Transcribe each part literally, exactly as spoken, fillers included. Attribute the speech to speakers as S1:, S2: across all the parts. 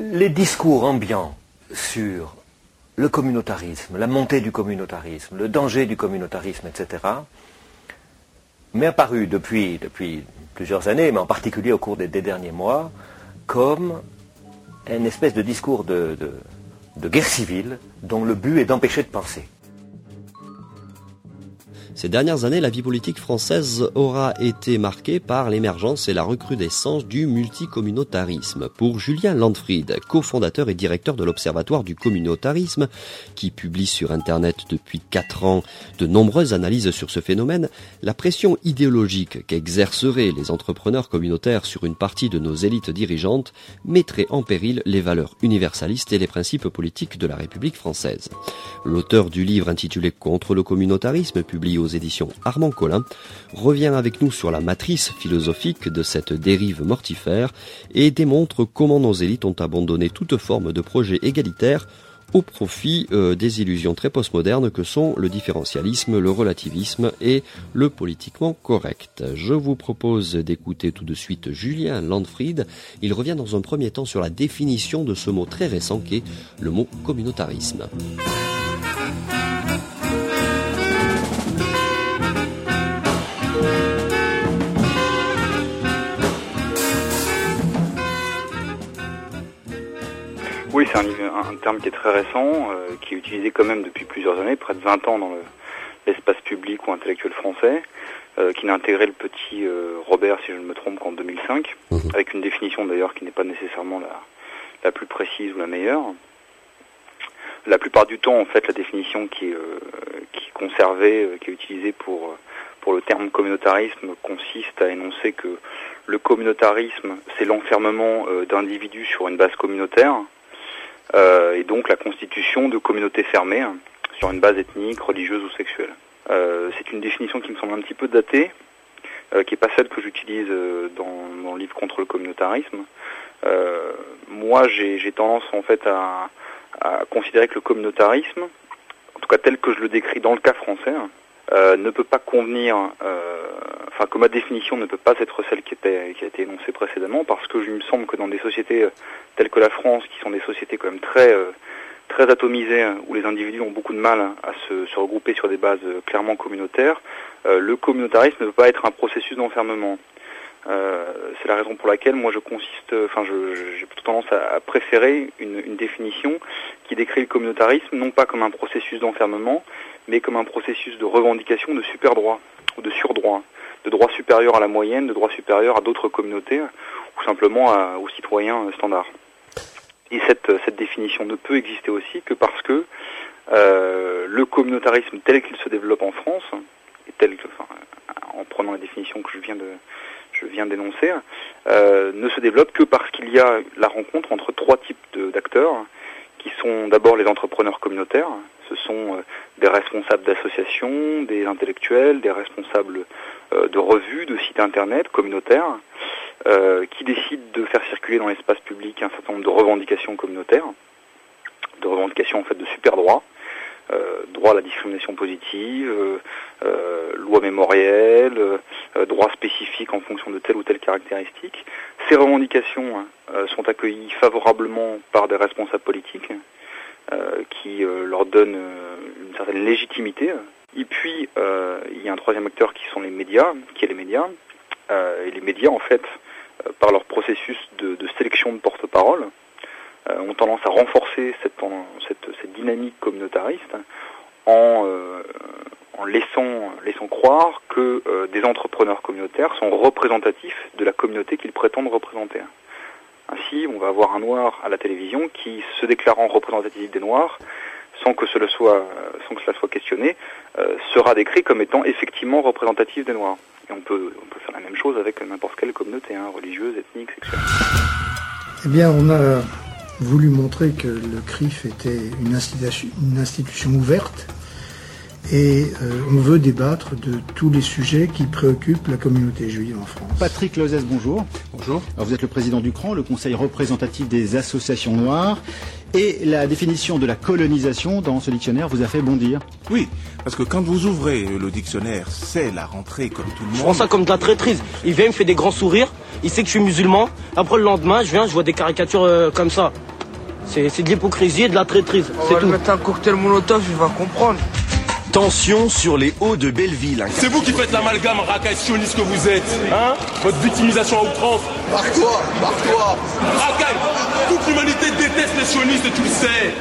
S1: les discours ambiants sur le communautarisme, la montée du communautarisme, le danger du communautarisme, et cetera, m'est apparu depuis, depuis plusieurs années, mais en particulier au cours des, des derniers mois, comme une espèce de discours de, de, de guerre civile dont le but est d'empêcher de penser.
S2: Ces dernières années, la vie politique française aura été marquée par l'émergence et la recrudescence du multicommunautarisme. Pour Julien Landfried, cofondateur et directeur de l'Observatoire du communautarisme, qui publie sur Internet depuis quatre ans de nombreuses analyses sur ce phénomène, la pression idéologique qu'exerceraient les entrepreneurs communautaires sur une partie de nos élites dirigeantes mettrait en péril les valeurs universalistes et les principes politiques de la République française. L'auteur du livre intitulé « Contre le communautarisme », publié aux éditions Armand Collin, revient avec nous sur la matrice philosophique de cette dérive mortifère et démontre comment nos élites ont abandonné toute forme de projet égalitaire au profit euh, des illusions très postmodernes que sont le différentialisme, le relativisme et le politiquement correct. Je vous propose d'écouter tout de suite Julien Landfried. Il revient dans un premier temps sur la définition de ce mot très récent qu'est le mot communautarisme.
S3: Oui, c'est un, un terme qui est très récent, euh, qui est utilisé quand même depuis plusieurs années, près de vingt ans dans le, l'espace public ou intellectuel français, euh, qui n'a intégré le petit euh, Robert, si je ne me trompe, qu'en deux mille cinq, mmh. avec une définition d'ailleurs qui n'est pas nécessairement la, la plus précise ou la meilleure. La plupart du temps, en fait, la définition qui est, euh, qui est conservée, euh, qui est utilisée pour, pour le terme communautarisme consiste à énoncer que le communautarisme, c'est l'enfermement euh, d'individus sur une base communautaire, Euh, et donc la constitution de communautés fermées hein, sur une base ethnique, religieuse ou sexuelle. Euh, c'est une définition qui me semble un petit peu datée, euh, qui n'est pas celle que j'utilise euh, dans, dans le livre Contre le communautarisme. Euh, moi, j'ai, j'ai tendance en fait à, à considérer que le communautarisme, en tout cas tel que je le décris dans le cas français, euh, ne peut pas convenir, euh, enfin que ma définition ne peut pas être celle qui, était, qui a été énoncée précédemment, parce que il me semble que dans des sociétés telles que la France, qui sont des sociétés quand même très euh, très atomisées, où les individus ont beaucoup de mal à se, se regrouper sur des bases clairement communautaires, euh, le communautarisme ne peut pas être un processus d'enfermement. Euh, c'est la raison pour laquelle moi je consiste, enfin je, j'ai plutôt tendance à, à préférer une, une définition qui décrit le communautarisme non pas comme un processus d'enfermement, mais comme un processus de revendication de super droits ou de surdroits, de droits supérieurs à la moyenne, de droits supérieurs à d'autres communautés ou simplement à, aux citoyens standards. Et cette, cette définition ne peut exister aussi que parce que euh, le communautarisme tel qu'il se développe en France, et tel que, enfin, en prenant la définition que je viens de je viens d'énoncer, euh, ne se développe que parce qu'il y a la rencontre entre trois types de, d'acteurs, qui sont d'abord les entrepreneurs communautaires. Ce sont euh, des responsables d'associations, des intellectuels, des responsables euh, de revues, de sites internet communautaires, euh, qui décident de faire circuler dans l'espace public un certain nombre de revendications communautaires, de revendications en fait de super droits, euh, droit à la discrimination positive, euh, euh, loi mémorielle, euh, droits spécifiques en fonction de telle ou telle caractéristique. Ces revendications euh, sont accueillies favorablement par des responsables politiques, Euh, qui euh, leur donne euh, une certaine légitimité. Et puis, euh, il y a un troisième acteur qui sont les médias, qui est les médias. Euh, et les médias, en fait, euh, par leur processus de, de sélection de porte-parole, euh, ont tendance à renforcer cette, cette, cette dynamique communautariste en, euh, en laissant, laissant croire que euh, des entrepreneurs communautaires sont représentatifs de la communauté qu'ils prétendent représenter. Ainsi, on va avoir un noir à la télévision qui, se déclarant représentatif des noirs, sans que cela soit, sans que cela soit questionné, euh, sera décrit comme étant effectivement représentatif des noirs. Et on peut, on peut faire la même chose avec n'importe quelle communauté, hein, religieuse, ethnique, sexuelle.
S4: Eh bien, on a voulu montrer que le C R I F était une institution, une institution ouverte, et euh, on veut débattre de tous les sujets qui préoccupent la communauté juive en France.
S5: Patrick Lozès, bonjour.
S6: Bonjour.
S5: Alors vous êtes le président du C R A N, le Conseil représentatif des associations noires, et la définition de la colonisation dans ce dictionnaire vous a fait bondir.
S6: Oui, parce que quand vous ouvrez le dictionnaire, c'est la rentrée comme tout le monde.
S7: Je prends ça comme de la traîtrise. Il vient, il me fait des grands sourires, il sait que je suis musulman, après le lendemain, je viens, je vois des caricatures euh, comme ça. C'est, c'est de l'hypocrisie et de la traîtrise.
S8: On
S7: c'est
S8: va
S7: tout.
S8: lui mettre un cocktail molotov, il va comprendre.
S9: Tension sur les hauts de Belleville.
S10: C'est vous qui faites l'amalgame racaille sioniste que vous êtes, hein? Votre victimisation à outrance.
S11: Barre-toi, barre-toi.
S10: Racaille, toute l'humanité déteste les sionistes et tu le sais.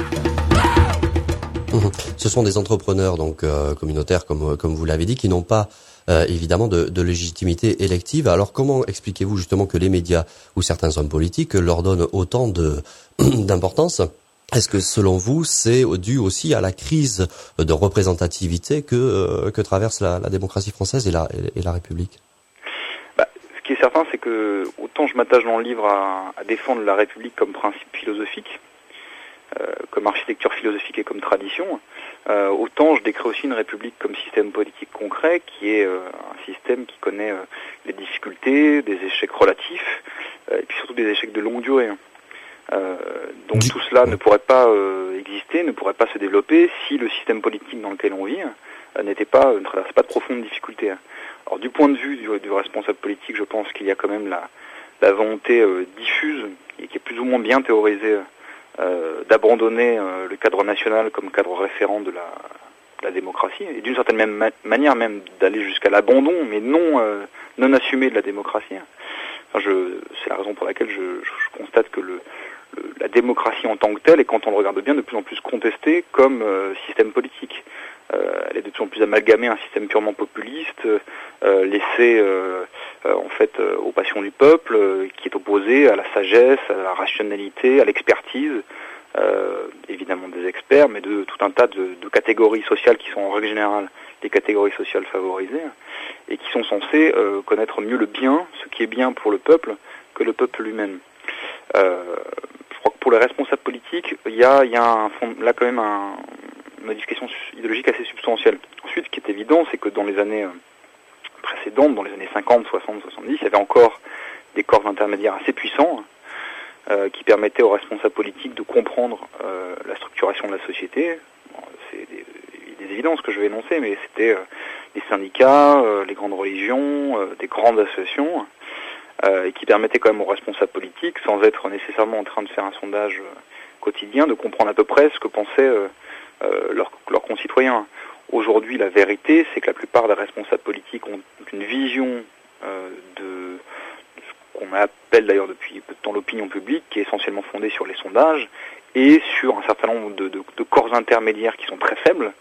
S2: Ce sont des entrepreneurs donc euh, communautaires, comme comme vous l'avez dit, qui n'ont pas euh, évidemment de, de légitimité élective. Alors comment expliquez-vous justement que les médias ou certains hommes politiques leur donnent autant de d'importance? Est-ce que selon vous, c'est dû aussi à la crise de représentativité que euh, que traverse la, la démocratie française et la et la République?
S3: Bah, ce qui est certain, c'est que autant je m'attache dans le livre à, à défendre la République comme principe philosophique, euh, comme architecture philosophique et comme tradition, euh, autant je décris aussi une République comme système politique concret, qui est euh, un système qui connaît euh, des difficultés, des échecs relatifs, euh, et puis surtout des échecs de longue durée. Euh, donc tout cela ne pourrait pas euh, exister, ne pourrait pas se développer si le système politique dans lequel on vit euh, n'était pas, ne traversait pas de profondes difficultés. Alors du point de vue du, du responsable politique, je pense qu'il y a quand même la, la volonté euh, diffuse et qui est plus ou moins bien théorisée euh, d'abandonner euh, le cadre national comme cadre référent de la, de la démocratie et d'une certaine même ma- manière même d'aller jusqu'à l'abandon, mais non euh, non assumé de la démocratie. Enfin, je, c'est la raison pour laquelle je, je, je constate que le la démocratie en tant que telle est, quand on le regarde bien, de plus en plus contestée comme euh, système politique. Euh, elle est de plus en plus amalgamée à un système purement populiste, euh, laissé euh, euh, en fait euh, aux passions du peuple, euh, qui est opposé à la sagesse, à la rationalité, à l'expertise, euh, évidemment des experts, mais de tout un tas de, de catégories sociales qui sont en règle générale des catégories sociales favorisées et qui sont censées euh, connaître mieux le bien, ce qui est bien pour le peuple, que le peuple lui-même. Euh, je crois que pour les responsables politiques, il y a, il y a un, là quand même un, une modification idéologique assez substantielle. Ensuite, ce qui est évident, c'est que dans les années précédentes, dans les années cinquante, soixante, soixante-dix, il y avait encore des corps intermédiaires assez puissants euh, qui permettaient aux responsables politiques de comprendre euh, la structuration de la société. Bon, c'est des, des évidences que je vais énoncer, mais c'était euh, les syndicats, euh, les grandes religions, euh, des grandes associations, Euh, et qui permettait quand même aux responsables politiques, sans être nécessairement en train de faire un sondage euh, quotidien, de comprendre à peu près ce que pensaient euh, euh, leurs, leurs concitoyens. Aujourd'hui, la vérité, c'est que la plupart des responsables politiques ont une vision euh, de, de ce qu'on appelle d'ailleurs depuis peu de temps l'opinion publique, qui est essentiellement fondée sur les sondages et sur un certain nombre de, de, de corps intermédiaires qui sont très faibles,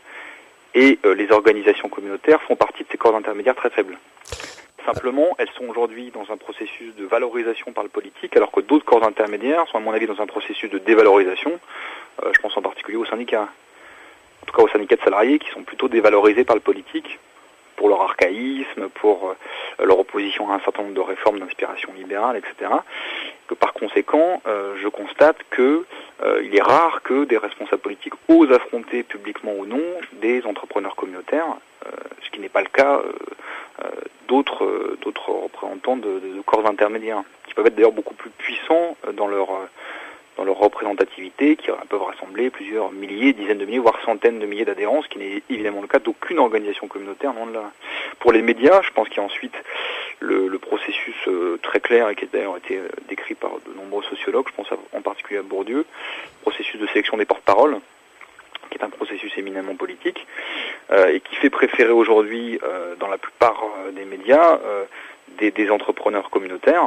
S3: et euh, les organisations communautaires font partie de ces corps intermédiaires très faibles. Simplement, elles sont aujourd'hui dans un processus de valorisation par le politique, alors que d'autres corps intermédiaires sont, à mon avis, dans un processus de dévalorisation. Euh, je pense en particulier aux syndicats. En tout cas, aux syndicats de salariés qui sont plutôt dévalorisés par le politique pour leur archaïsme, pour euh, leur opposition à un certain nombre de réformes d'inspiration libérale, et cetera. Que par conséquent, euh, je constate que euh, il est rare que des responsables politiques osent affronter publiquement ou non des entrepreneurs communautaires, euh, ce qui n'est pas le cas euh, euh, d'autres euh, d'autres représentants de, de, de corps intermédiaires, qui peuvent être d'ailleurs beaucoup plus puissants dans leur euh, dans leur représentativité, qui peuvent rassembler plusieurs milliers, dizaines de milliers, voire centaines de milliers d'adhérents, ce qui n'est évidemment le cas d'aucune organisation communautaire, non de là. Pour les médias, je pense qu'il y a ensuite le, le processus euh, très clair, et qui a d'ailleurs été euh, décrit par de nombreux sociologues, je pense à, en particulier à Bourdieu, processus de sélection des porte-paroles, qui est un processus éminemment politique, euh, et qui fait préférer aujourd'hui, euh, dans la plupart euh, des médias, euh, des, des entrepreneurs communautaires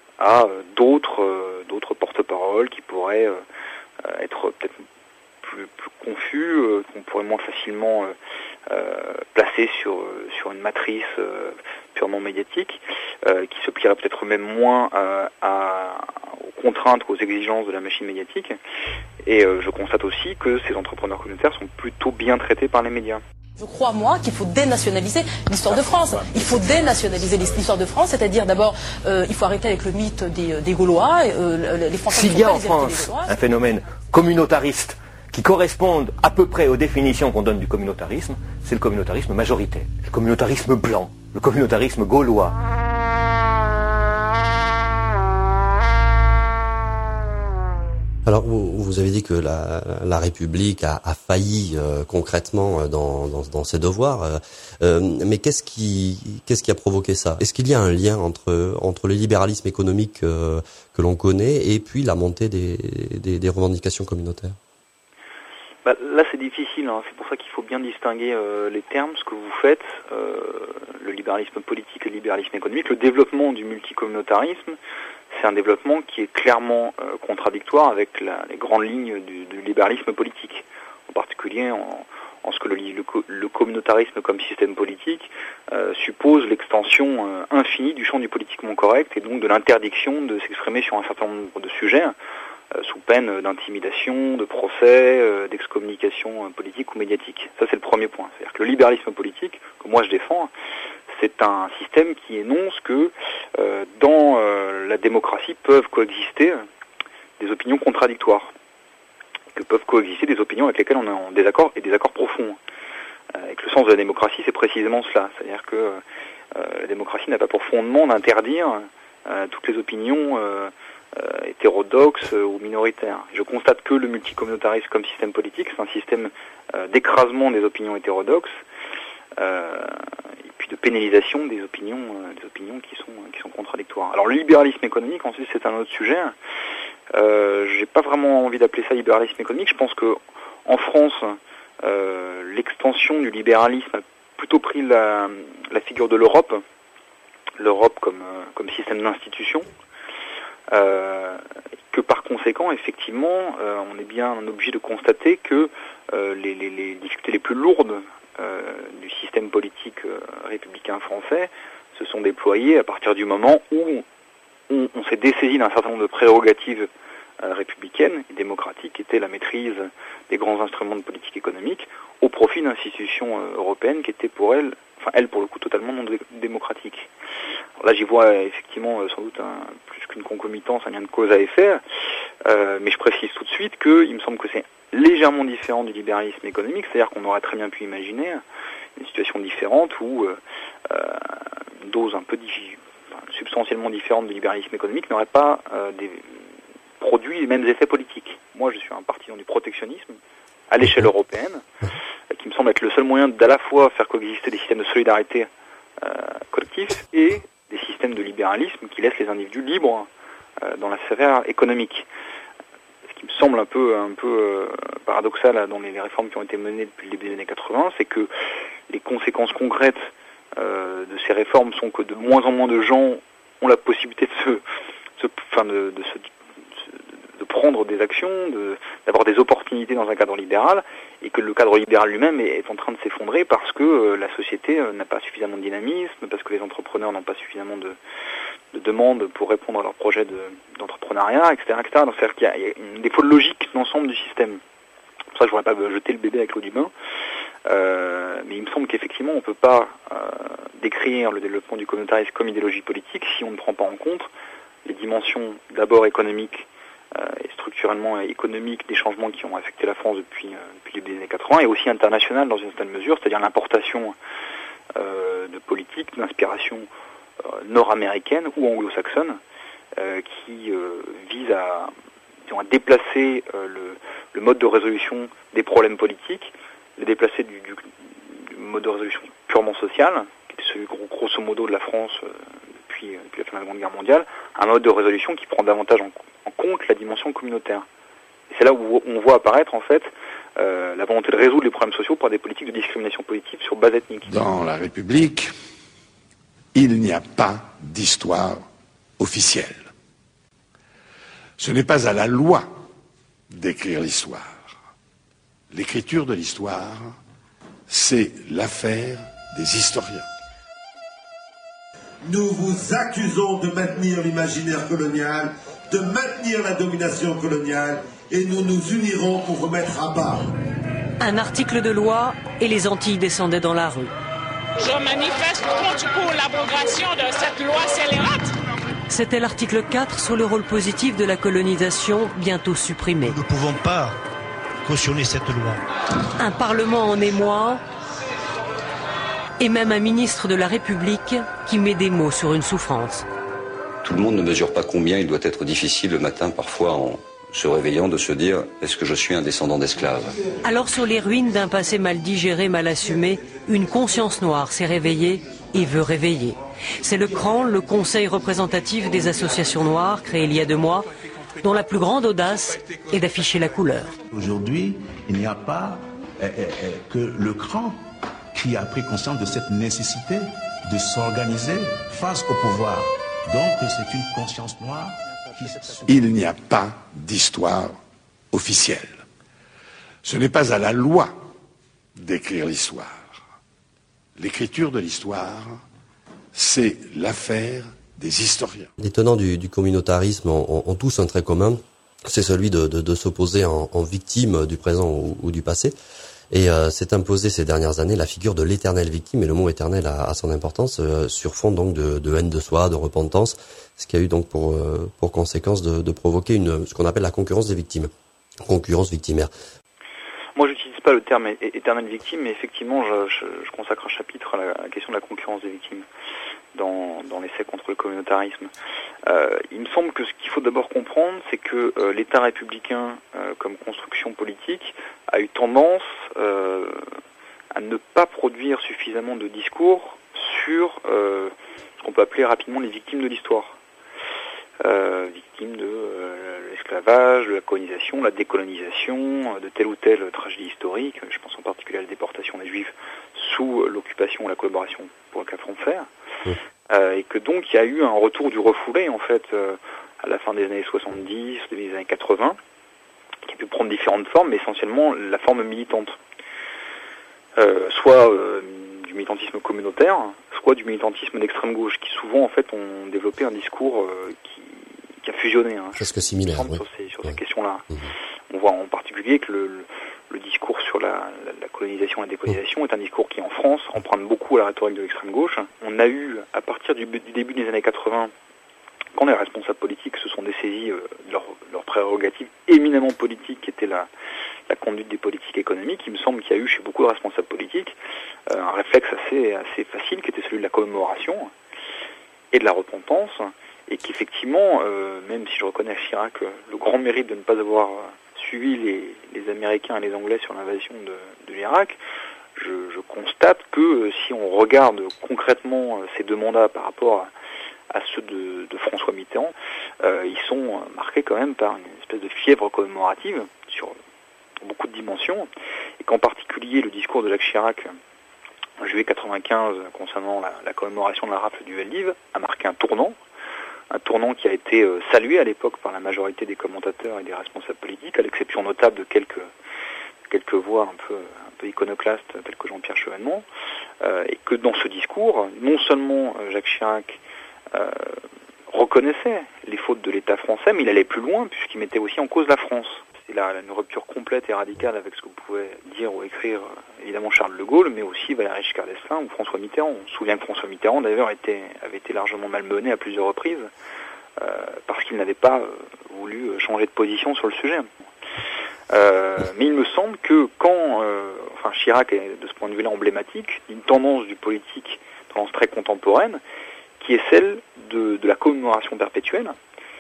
S3: à euh, d'autres euh, d'autres porte-paroles qui pourraient euh, être peut-être plus, plus confus, euh, qu'on pourrait moins facilement euh, euh, placer sur sur une matrice euh, purement médiatique, euh, qui se plierait peut-être même moins euh, à, aux contraintes qu'aux exigences de la machine médiatique. Et euh, je constate aussi que ces entrepreneurs communautaires sont plutôt bien traités par les médias.
S12: Je crois, moi, qu'il faut dénationaliser l'histoire de France. Il faut dénationaliser l'histoire de France, c'est-à-dire d'abord, euh, il faut arrêter avec le mythe des, des Gaulois. Euh, les Français
S1: S'il y a en France un phénomène communautariste qui corresponde à peu près aux définitions qu'on donne du communautarisme, c'est le communautarisme majoritaire, le communautarisme blanc, le communautarisme gaulois.
S2: Alors, vous, vous avez dit que la, la République a, a failli euh, concrètement dans, dans, dans ses devoirs, euh, euh, mais qu'est-ce qui, qu'est-ce qui a provoqué ça? Est-ce qu'il y a un lien entre, entre le libéralisme économique euh, que l'on connaît et puis la montée des, des, des revendications communautaires?
S3: Bah, là, c'est difficile, hein. C'est pour ça qu'il faut bien distinguer euh, les termes, ce que vous faites, euh, le libéralisme politique et le libéralisme économique. Le développement du multicommunautarisme, c'est un développement qui est clairement euh, contradictoire avec la, les grandes lignes du, du libéralisme politique, en particulier en, en ce que le, le, le communautarisme comme système politique euh, suppose l'extension euh, infinie du champ du politiquement correct et donc de l'interdiction de s'exprimer sur un certain nombre de sujets, euh, sous peine d'intimidation, de procès, euh, d'excommunication euh, politique ou médiatique. Ça, c'est le premier point. C'est-à-dire que le libéralisme politique, que moi je défends, c'est un système qui énonce que euh, dans euh, la démocratie peuvent coexister des opinions contradictoires, que peuvent coexister des opinions avec lesquelles on est en désaccord et des accords profonds. Euh, avec le sens de la démocratie, c'est précisément cela. C'est-à-dire que euh, la démocratie n'a pas pour fondement d'interdire euh, toutes les opinions euh, euh, hétérodoxes ou minoritaires. Je constate que le multicommunautarisme comme système politique, c'est un système euh, d'écrasement des opinions hétérodoxes, euh, et puis de pénalisation des opinions, euh, des opinions qui sont qui sont contradictoires. Alors le libéralisme économique, ensuite, c'est un autre sujet. Euh, j'ai pas vraiment envie d'appeler ça libéralisme économique. Je pense que en France, euh, l'extension du libéralisme a plutôt pris la, la figure de l'Europe, l'Europe comme euh, comme système d'institution. Euh, que par conséquent, effectivement, euh, on est bien obligé de constater que euh, les, les, les difficultés les plus lourdes euh, du système politique euh, républicain français se sont déployées à partir du moment où on, on s'est dessaisi d'un certain nombre de prérogatives euh, républicaines et démocratiques, qui étaient la maîtrise des grands instruments de politique économique, au profit d'institutions euh, européennes qui étaient pour elles, enfin elles pour le coup, totalement non dé- démocratiques. Alors là, j'y vois euh, effectivement euh, sans doute un, plus qu'une concomitance, un lien de cause à effet, euh, mais je précise tout de suite qu'il me semble que c'est légèrement différent du libéralisme économique, c'est-à-dire qu'on aurait très bien pu imaginer une situation différente où euh, euh, une dose un peu difficile, substantiellement différente du libéralisme économique n'aurait pas euh, des, produit les mêmes effets politiques. Moi, je suis un partisan du protectionnisme à l'échelle européenne, euh, qui me semble être le seul moyen d'à la fois faire coexister des systèmes de solidarité euh, collectifs et des systèmes de libéralisme qui laissent les individus libres euh, dans la sphère économique. Ce qui me semble un peu, un peu euh, paradoxal là, dans les, les réformes qui ont été menées depuis le début des années quatre-vingts, c'est que les conséquences concrètes euh, de ces réformes sont que de moins en moins de gens ont la possibilité de se, se enfin de, de se de prendre des actions, de, d'avoir des opportunités dans un cadre libéral, et que le cadre libéral lui-même est, est en train de s'effondrer parce que euh, la société euh, n'a pas suffisamment de dynamisme, parce que les entrepreneurs n'ont pas suffisamment de, de demandes pour répondre à leurs projets de, d'entrepreneuriat, et cetera, et cetera. Donc c'est-à-dire qu'il y a, il y a une défaut de logique d'ensemble du système. C'est pour ça que je ne voudrais pas jeter le bébé avec l'eau du bain, euh, mais il me semble qu'effectivement on ne peut pas euh, décrire le développement du communautarisme comme idéologie politique si on ne prend pas en compte les dimensions d'abord économiques Euh, et structurellement économique des changements qui ont affecté la France depuis, euh, depuis les années quatre-vingts, et aussi international dans une certaine mesure, c'est-à-dire l'importation euh, de politiques d'inspiration euh, nord-américaine ou anglo-saxonne euh, qui euh, visent à, disons, à déplacer euh, le, le mode de résolution des problèmes politiques, les déplacer du, du, du mode de résolution purement social, qui est celui grosso modo de la France euh, depuis, euh, depuis la fin de la Seconde Guerre mondiale, un mode de résolution qui prend davantage en en compte la dimension communautaire. Et c'est là où on voit apparaître en fait euh, la volonté de résoudre les problèmes sociaux par des politiques de discrimination positive sur base ethnique.
S13: Dans la République, il n'y a pas d'histoire officielle. Ce n'est pas à la loi d'écrire l'histoire. L'écriture de l'histoire, c'est l'affaire des historiens.
S14: Nous vous accusons de maintenir l'imaginaire colonial, de maintenir la domination coloniale, et nous nous unirons pour vous mettre à bas.
S15: Un article de loi et les Antilles descendaient dans la rue.
S16: Je manifeste contre pour l'abrogation de cette loi scélérate.
S15: C'était l'article quatre sur le rôle positif de la colonisation, bientôt supprimé.
S17: Nous ne pouvons pas cautionner cette loi.
S15: Un parlement en émoi, et même un ministre de la République qui met des mots sur une souffrance.
S18: Tout le monde ne mesure pas combien il doit être difficile le matin, parfois en se réveillant, de se dire « Est-ce que je suis un descendant d'esclaves ?»
S15: Alors sur les ruines d'un passé mal digéré, mal assumé, une conscience noire s'est réveillée et veut réveiller. C'est le C R A N, le Conseil représentatif des associations noires, créé il y a deux mois, dont la plus grande audace est d'afficher la couleur.
S6: Aujourd'hui, il n'y a pas euh, euh, que le C R A N qui a pris conscience de cette nécessité de s'organiser face au pouvoir. Donc c'est une conscience noire qui...
S13: Il n'y a pas d'histoire officielle. Ce n'est pas à la loi d'écrire l'histoire. L'écriture de l'histoire, c'est l'affaire des historiens.
S2: Les tenants du, du communautarisme ont, ont tous un trait commun, c'est celui de, de, de s'opposer en, en victime du présent ou, ou du passé. Et euh, s'est imposé ces dernières années la figure de l'éternelle victime, et le mot éternel a, a son importance, euh, sur fond donc de, de haine de soi, de repentance, ce qui a eu donc pour, euh, pour conséquence de, de provoquer une, ce qu'on appelle la concurrence des victimes, concurrence victimaire.
S3: Moi, j'utilise pas le terme éternelle victime, mais effectivement, je, je, je consacre un chapitre à la, à la question de la concurrence des victimes dans, dans l'essai contre le communautarisme. Euh, il me semble que ce qu'il faut d'abord comprendre, c'est que euh, l'État républicain, euh, comme construction politique, a eu tendance euh, à ne pas produire suffisamment de discours sur euh, ce qu'on peut appeler rapidement les victimes de l'histoire. Euh, victimes de euh, l'esclavage, de la colonisation, la décolonisation, euh, de telle ou telle tragédie historique. Je pense en particulier à la déportation des Juifs sous euh, l'occupation ou la collaboration pour le cas français. Oui. Euh, et que donc il y a eu un retour du refoulé en fait euh, à la fin des années soixante-dix, au début des années quatre-vingts, qui a pu prendre différentes formes, mais essentiellement la forme militante. Euh, soit euh, du militantisme communautaire, soit du militantisme d'extrême gauche, qui souvent en fait ont développé un discours euh, qui, qui a fusionné. Hein,
S2: presque similaire. Oui.
S3: Sur ces, sur
S2: oui.
S3: ces questions-là.
S2: Mmh.
S3: On voit en particulier que le, le, le discours sur la, la, la colonisation et la décolonisation mmh. est un discours qui en France emprunte beaucoup à la rhétorique de l'extrême gauche. On a eu, à partir du, du début des années quatre-vingts, quand les responsables politiques se sont dessaisis euh, de leur, leur prérogative éminemment politique, qui était la, la conduite des politiques économiques, il me semble qu'il y a eu chez beaucoup de responsables politiques euh, un réflexe assez, assez facile, qui était celui de la commémoration et de la repentance, et qu'effectivement, euh, même si je reconnais à Chirac le grand mérite de ne pas avoir suivi les, les Américains et les Anglais sur l'invasion de, de l'Irak, je, je constate que euh, si on regarde concrètement euh, ces deux mandats par rapport à, à ceux de, de François Mitterrand, euh, ils sont marqués quand même par une espèce de fièvre commémorative sur beaucoup de dimensions, et qu'en particulier le discours de Jacques Chirac en juillet quatre-vingt-quinze concernant la, la commémoration de la rafle du Veldiv a marqué un tournant, un tournant qui a été euh, salué à l'époque par la majorité des commentateurs et des responsables politiques, à l'exception notable de quelques quelques voix un peu un peu iconoclastes telles que Jean-Pierre Chevènement, euh, et que dans ce discours, non seulement euh, Jacques Chirac euh, reconnaissait les fautes de l'État français, mais il allait plus loin puisqu'il mettait aussi en cause la France. C'est là une rupture complète et radicale avec ce que pouvait dire ou écrire évidemment Charles de Gaulle, mais aussi Valéry Giscard d'Estaing ou François Mitterrand. On se souvient que François Mitterrand d'ailleurs était, avait été largement malmené à plusieurs reprises euh, parce qu'il n'avait pas euh, voulu changer de position sur le sujet. Euh, mais il me semble que quand, euh, enfin Chirac est de ce point de vue-là emblématique, une tendance du politique, tendance très contemporaine, qui est celle de, de la commémoration perpétuelle,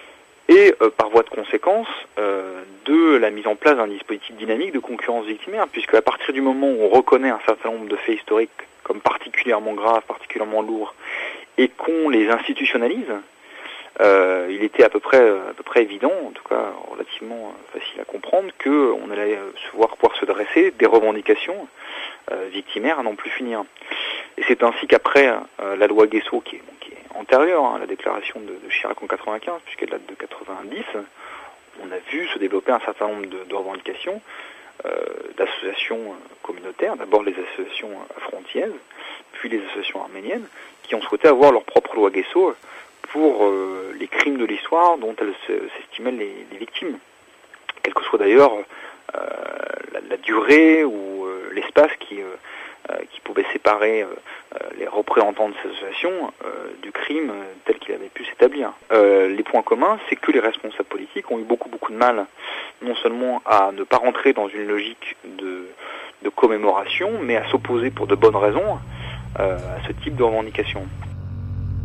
S3: et euh, par voie de conséquence euh, de la mise en place d'un dispositif dynamique de concurrence victimaire, puisque à partir du moment où on reconnaît un certain nombre de faits historiques comme particulièrement graves, particulièrement lourds, et qu'on les institutionnalise, euh, il était à peu près à peu près évident, en tout cas relativement facile à comprendre, que on allait se voir pouvoir se dresser des revendications euh, victimaires à n'en plus finir. Et c'est ainsi qu'après euh, la loi Guesso, qui est, bon, qui est antérieure hein, à la déclaration de, de Chirac en quatre-vingt-quinze, puisqu'elle date de quatre-vingt-dix, on a vu se développer un certain nombre de, de revendications euh, d'associations communautaires, d'abord les associations frontières, puis les associations arméniennes, qui ont souhaité avoir leur propre loi Guesso pour euh, les crimes de l'histoire dont elles s'estimaient les, les victimes, quelle que soit d'ailleurs euh, la, la durée ou euh, l'espace qui, euh, qui pouvait séparer euh, les représentants de ces associations euh, du crime tel qu'il avait pu s'établir. Euh, les points communs, c'est que les responsables politiques ont eu beaucoup beaucoup de mal, non seulement à ne pas rentrer dans une logique de, de commémoration, mais à s'opposer pour de bonnes raisons euh, à ce type de revendication.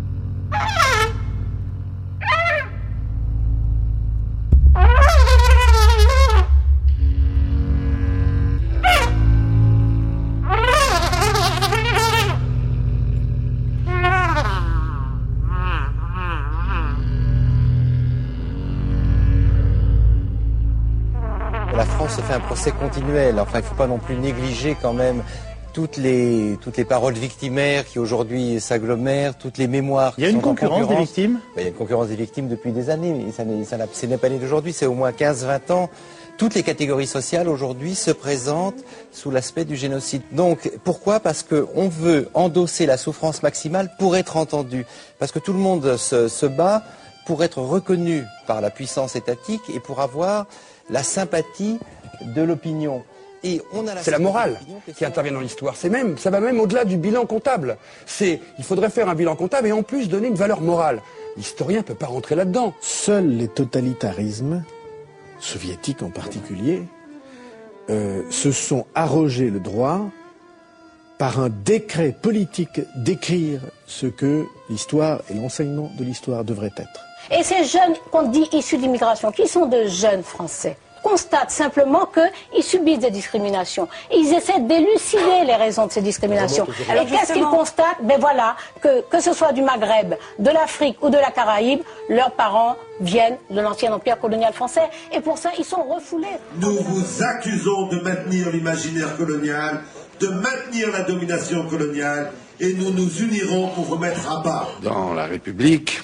S19: Ah! se fait un procès continuel. Enfin, il ne faut pas non plus négliger quand même toutes les, toutes les paroles victimaires qui aujourd'hui s'agglomèrent, toutes les mémoires.
S5: Il y a une concurrence, concurrence des victimes
S19: ben, Il y a une concurrence des victimes depuis des années. Ça n'est, ça ce n'est pas né d'aujourd'hui, c'est au moins quinze vingt ans. Toutes les catégories sociales aujourd'hui se présentent sous l'aspect du génocide. Donc pourquoi ? Parce qu'on veut endosser la souffrance maximale pour être entendu. Parce que tout le monde se, se bat pour être reconnu par la puissance étatique et pour avoir la sympathie de l'opinion.
S20: Et on a la c'est la morale qui intervient dans l'histoire. C'est même, ça va même au-delà du bilan comptable. C'est, il faudrait faire un bilan comptable et en plus donner une valeur morale. L'historien ne peut pas rentrer là-dedans.
S21: Seuls les totalitarismes, soviétiques en particulier, euh, se sont arrogés le droit, par un décret politique, d'écrire ce que l'histoire et l'enseignement de l'histoire devraient être.
S22: Et ces jeunes qu'on dit issus d'immigration, qui sont de jeunes Français, constatent simplement qu'ils subissent des discriminations. Ils essaient d'élucider les raisons de ces discriminations. Alors, et qu'est-ce qu'ils constatent? Ben voilà, que, que ce soit du Maghreb, de l'Afrique ou de la Caraïbe, leurs parents viennent de l'ancien empire colonial français. Et pour ça, ils sont refoulés.
S14: Nous vous accusons de maintenir l'imaginaire colonial, de maintenir la domination coloniale, et nous nous unirons pour vous mettre à bas.
S13: Dans la République,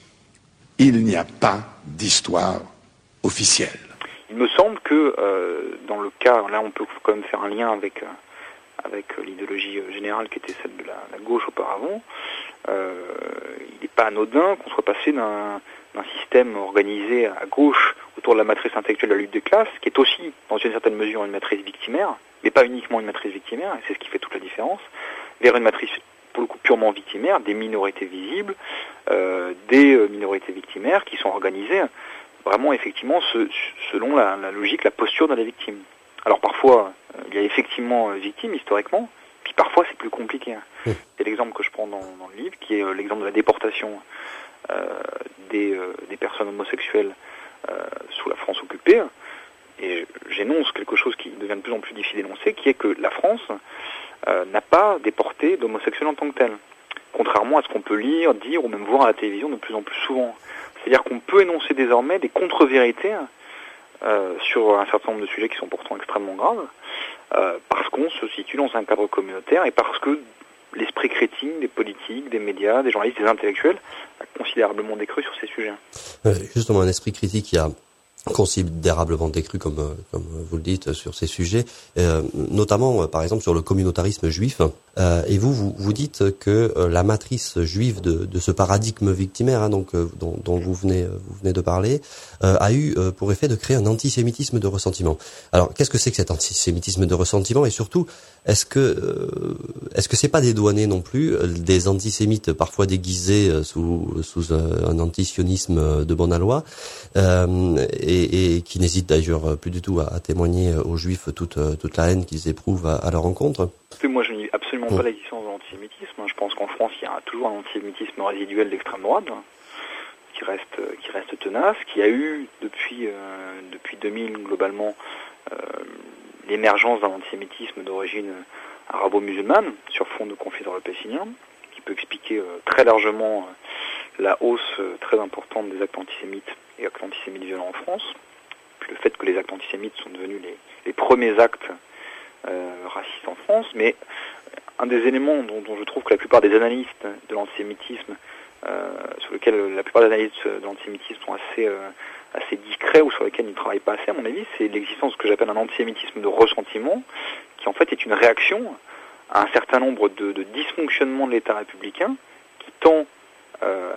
S13: il n'y a pas d'histoire officielle.
S3: Il me semble que euh, dans le cas, là on peut quand même faire un lien avec, euh, avec l'idéologie générale qui était celle de la, la gauche auparavant, euh, il n'est pas anodin qu'on soit passé d'un, d'un système organisé à gauche autour de la matrice intellectuelle de la lutte des classes, qui est aussi dans une certaine mesure une matrice victimaire, mais pas uniquement une matrice victimaire, et c'est ce qui fait toute la différence, vers une matrice pour le coup purement victimaire, des minorités visibles, euh, des minorités victimaires qui sont organisées vraiment effectivement ce, selon la, la logique, la posture de la victime. Alors parfois, euh, il y a effectivement euh, victime historiquement, puis parfois c'est plus compliqué. Mmh. C'est l'exemple que je prends dans, dans le livre, qui est euh, l'exemple de la déportation euh, des, euh, des personnes homosexuelles euh, sous la France occupée. Et j'énonce quelque chose qui devient de plus en plus difficile d'énoncer, qui est que la France euh, n'a pas déporté d'homosexuels en tant que tel. Contrairement à ce qu'on peut lire, dire ou même voir à la télévision de plus en plus souvent. C'est-à-dire qu'on peut énoncer désormais des contre-vérités euh, sur un certain nombre de sujets qui sont pourtant extrêmement graves, euh, parce qu'on se situe dans un cadre communautaire et parce que l'esprit critique des politiques, des médias, des journalistes, des intellectuels a considérablement décru sur ces sujets.
S2: Euh, justement, un esprit critique qui a considérablement décru, comme comme vous le dites, sur ces sujets, euh, notamment euh, par exemple sur le communautarisme juif. Euh, et vous, vous vous dites que euh, la matrice juive de, de ce paradigme victimaire, hein, donc euh, dont, dont vous venez vous venez de parler, euh, a eu euh, pour effet de créer un antisémitisme de ressentiment. Alors, qu'est-ce que c'est que cet antisémitisme de ressentiment, et surtout, est-ce que euh, est-ce que c'est pas dédouané non plus euh, des antisémites parfois déguisés euh, sous sous euh, un antisionisme de bon aloi, euh, et, et qui n'hésitent d'ailleurs plus du tout à, à témoigner aux Juifs toute toute la haine qu'ils éprouvent à, à leur encontre?
S3: Moi, je nie absolument pas l'existence de l'antisémitisme. Je pense qu'en France, il y a toujours un antisémitisme résiduel d'extrême droite qui reste qui reste tenace, qui a eu depuis euh, depuis deux mille globalement euh, l'émergence d'un antisémitisme d'origine arabo-musulmane sur fond de conflits européens, qui peut expliquer euh, très largement euh, la hausse euh, très importante des actes antisémites et actes antisémites violents en France, puis le fait que les actes antisémites sont devenus les, les premiers actes euh, racistes en France. Mais un des éléments dont, dont je trouve que la plupart des analystes de l'antisémitisme, euh, sur lesquels la plupart des analystes de l'antisémitisme sont assez euh, assez discrets, ou sur lesquels ils ne travaillent pas assez, à mon avis, c'est l'existence de ce que j'appelle un antisémitisme de ressentiment, qui en fait est une réaction à un certain nombre de, de dysfonctionnements de l'État républicain, qui tend euh,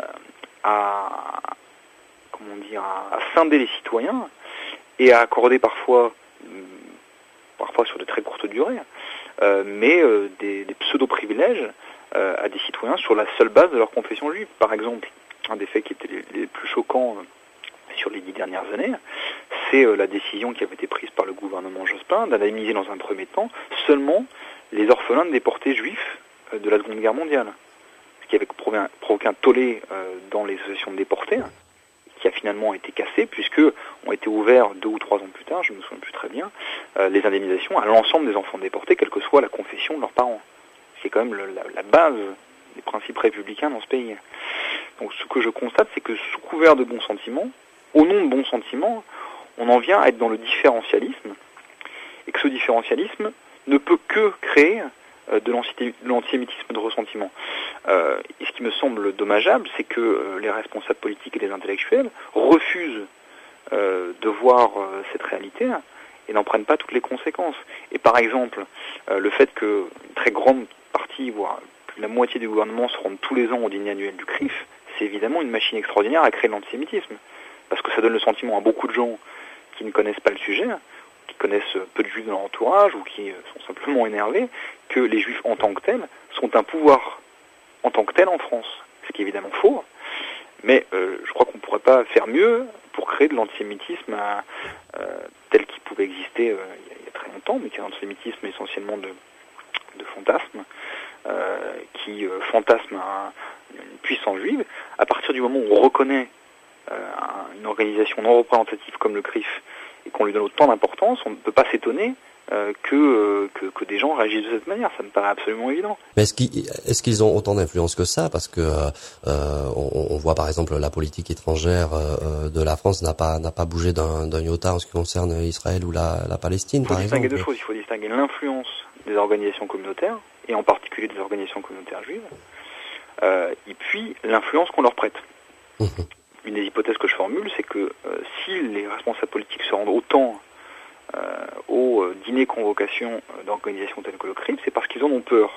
S3: à, comment dire, à, à scinder les citoyens et à accorder parfois, parfois sur de très courtes durées, euh, mais euh, des, des pseudo-privilèges euh, à des citoyens sur la seule base de leur confession juive. Par exemple, un des faits qui était les, les plus choquants euh, sur les dix dernières années, c'est euh, la décision qui avait été prise par le gouvernement Jospin d'indemniser dans un premier temps seulement les orphelins de déportés juifs euh, de la Seconde Guerre mondiale, ce qui avait provoqué un tollé euh, dans les associations de déportés, qui a finalement été cassé, puisque ont été ouverts deux ou trois ans plus tard, je ne me souviens plus très bien, euh, les indemnisations à l'ensemble des enfants déportés, quelle que soit la confession de leurs parents. C'est quand même le, la, la base des principes républicains dans ce pays. Donc ce que je constate, c'est que sous couvert de bons sentiments, au nom de bons sentiments, on en vient à être dans le différentialisme et que ce différentialisme ne peut que créer euh, de l'antisémitisme de ressentiment. Euh, et ce qui me semble dommageable, c'est que euh, les responsables politiques et les intellectuels refusent euh, de voir euh, cette réalité et n'en prennent pas toutes les conséquences. Et par exemple, euh, le fait que une très grande partie, voire plus de la moitié du gouvernement se rendent tous les ans au dîner annuel du C R I F, c'est évidemment une machine extraordinaire à créer de l'antisémitisme. Parce que ça donne le sentiment à beaucoup de gens qui ne connaissent pas le sujet, qui connaissent peu de juifs dans leur entourage ou qui sont simplement énervés, que les juifs en tant que tels sont un pouvoir en tant que tel en France. Ce qui est évidemment faux, mais euh, je crois qu'on ne pourrait pas faire mieux pour créer de l'antisémitisme euh, tel qu'il pouvait exister euh, il, y a, il y a très longtemps, mais qui est un antisémitisme essentiellement de, de fantasme, euh, qui euh, fantasme un, une puissance juive. À partir du moment où on reconnaît euh, une organisation non représentative comme le C R I F et qu'on lui donne autant d'importance, on ne peut pas s'étonner euh, que, euh, que, que des gens réagissent de cette manière. Ça me paraît absolument évident.
S2: Mais est-ce qu'ils, est-ce qu'ils ont autant d'influence que ça? Parce que euh, on, on voit par exemple la politique étrangère euh, de la France n'a pas n'a pas bougé d'un, d'un iota en ce qui concerne Israël ou la, la Palestine, par exemple.
S3: Il faut distinguer deux choses. Il faut distinguer l'influence des organisations communautaires, et en particulier des organisations communautaires juives, euh, et puis l'influence qu'on leur prête. Mmh. Une des hypothèses que je formule, c'est que euh, si les responsables politiques se rendent autant euh, aux euh, dîners convocations euh, d'organisations telles que le C R I F, c'est parce qu'ils en ont peur.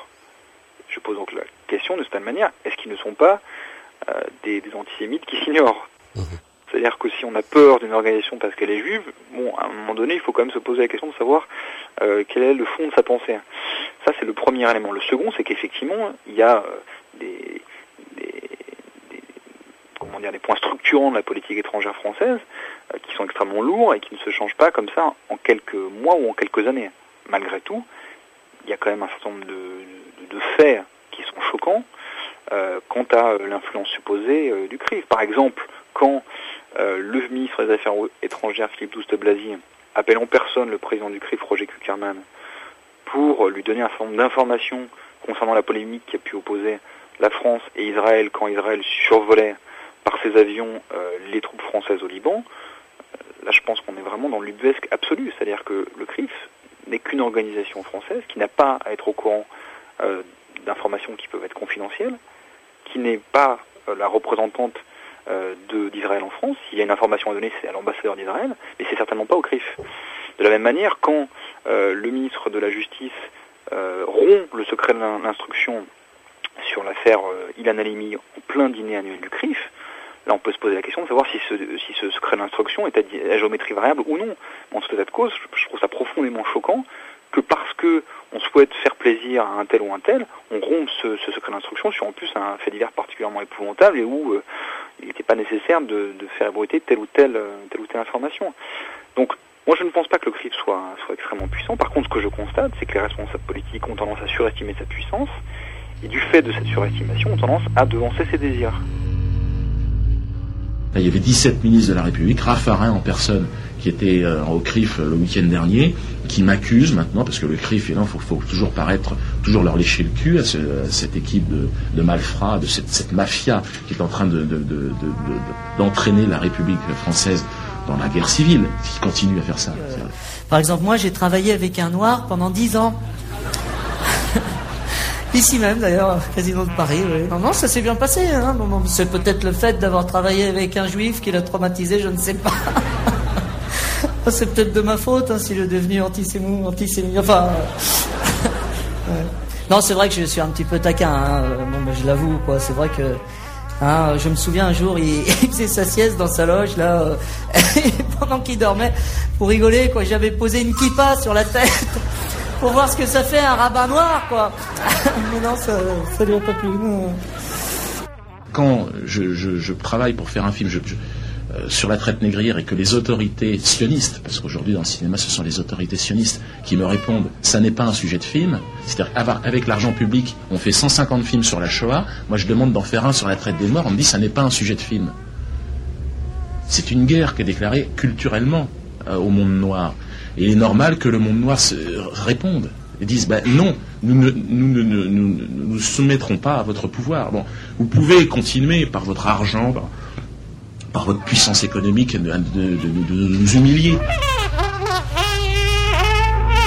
S3: Je pose donc la question de cette manière, est-ce qu'ils ne sont pas euh, des, des antisémites qui s'ignorent? Mmh. C'est-à-dire que si on a peur d'une organisation parce qu'elle est juive, bon, à un moment donné, il faut quand même se poser la question de savoir euh, quel est le fond de sa pensée. Ça, c'est le premier élément. Le second, c'est qu'effectivement, il y a euh, des, des, des, comment dire, des points structurants de la politique étrangère française euh, qui sont extrêmement lourds et qui ne se changent pas comme ça en quelques mois ou en quelques années. Malgré tout, il y a quand même un certain nombre de, de, de faits qui sont choquants euh, quant à euh, l'influence supposée euh, du C R I F. Par exemple, quand euh, le ministre des Affaires étrangères, Philippe Douste-Blazy, appelle en personne le président du C R I F, Roger Kuckerman, pour lui donner un certain nombre d'informations concernant la polémique qui a pu opposer la France et Israël quand Israël survolait par ses avions euh, les troupes françaises au Liban, euh, là je pense qu'on est vraiment dans l'ubuesque absolu, c'est-à-dire que le C R I F n'est qu'une organisation française qui n'a pas à être au courant euh, d'informations qui peuvent être confidentielles, qui n'est pas euh, la représentante euh, de, d'Israël en France. S'il y a une information à donner, c'est à l'ambassadeur d'Israël, mais c'est certainement pas au C R I F. De la même manière, quand euh, le ministre de la Justice euh, rompt le secret de l'instruction sur l'affaire euh, Ilan Halimi en plein dîner annuel du C R I F, là on peut se poser la question de savoir si ce, si ce secret de l'instruction est à, à géométrie variable ou non. En tout état de cause, je, je trouve ça profondément choquant que parce que on souhaite faire plaisir à un tel ou un tel, on rompt ce, ce secret d'instruction sur en plus un fait divers particulièrement épouvantable et où euh, il n'était pas nécessaire de, de faire ébruiter telle ou telle, telle ou telle information. Donc moi je ne pense pas que le C R I F soit, soit extrêmement puissant. Par contre, ce que je constate, c'est que les responsables politiques ont tendance à surestimer sa puissance et du fait de cette surestimation ont tendance à devancer ses désirs.
S4: Là, il y avait dix-sept ministres de la République, Raffarin en personne, qui était euh, au C R I F euh, le week-end dernier, qui m'accusent maintenant, parce que le C R I F, il faut, faut toujours paraître, toujours leur lécher le cul à, ce, à cette équipe de, de malfrats, de cette, cette mafia qui est en train de, de, de, de, de, d'entraîner la République française dans la guerre civile, qui continue à faire ça.
S7: Euh, par exemple, moi, j'ai travaillé avec un noir pendant dix ans. Ici même, d'ailleurs, président de Paris. Oui. Non, non, ça s'est bien passé. Hein. Bon, bon, c'est peut-être le fait d'avoir travaillé avec un juif qui l'a traumatisé, je ne sais pas. C'est peut-être de ma faute hein, s'il est devenu antisémite. antisémite. Enfin, euh... ouais. Non, c'est vrai que je suis un petit peu taquin. Hein. Bon, ben, je l'avoue, quoi. C'est vrai que hein, je me souviens un jour, il, il faisait sa sieste dans sa loge là, euh, pendant qu'il dormait, pour rigoler, quoi. J'avais posé une kippa sur la tête. Pour voir ce que ça fait un rabbin noir, quoi. Mais non, ça ne lui a pas plu. Non.
S4: Quand je, je, je travaille pour faire un film je, je, euh, sur la traite négrière et que les autorités sionistes, parce qu'aujourd'hui dans le cinéma ce sont les autorités sionistes qui me répondent ça n'est pas un sujet de film, c'est-à-dire qu'avec l'argent public on fait cent cinquante films sur la Shoah, moi je demande d'en faire un sur la traite des Noirs, on me dit ça n'est pas un sujet de film. C'est une guerre qui est déclarée culturellement euh, au monde noir. Et il est normal que le monde noir se réponde et dise ben non, nous ne nous, nous, nous, nous, nous soumettrons pas à votre pouvoir. Bon, vous pouvez continuer par votre argent, par, par votre puissance économique de, de, de, de, de nous humilier.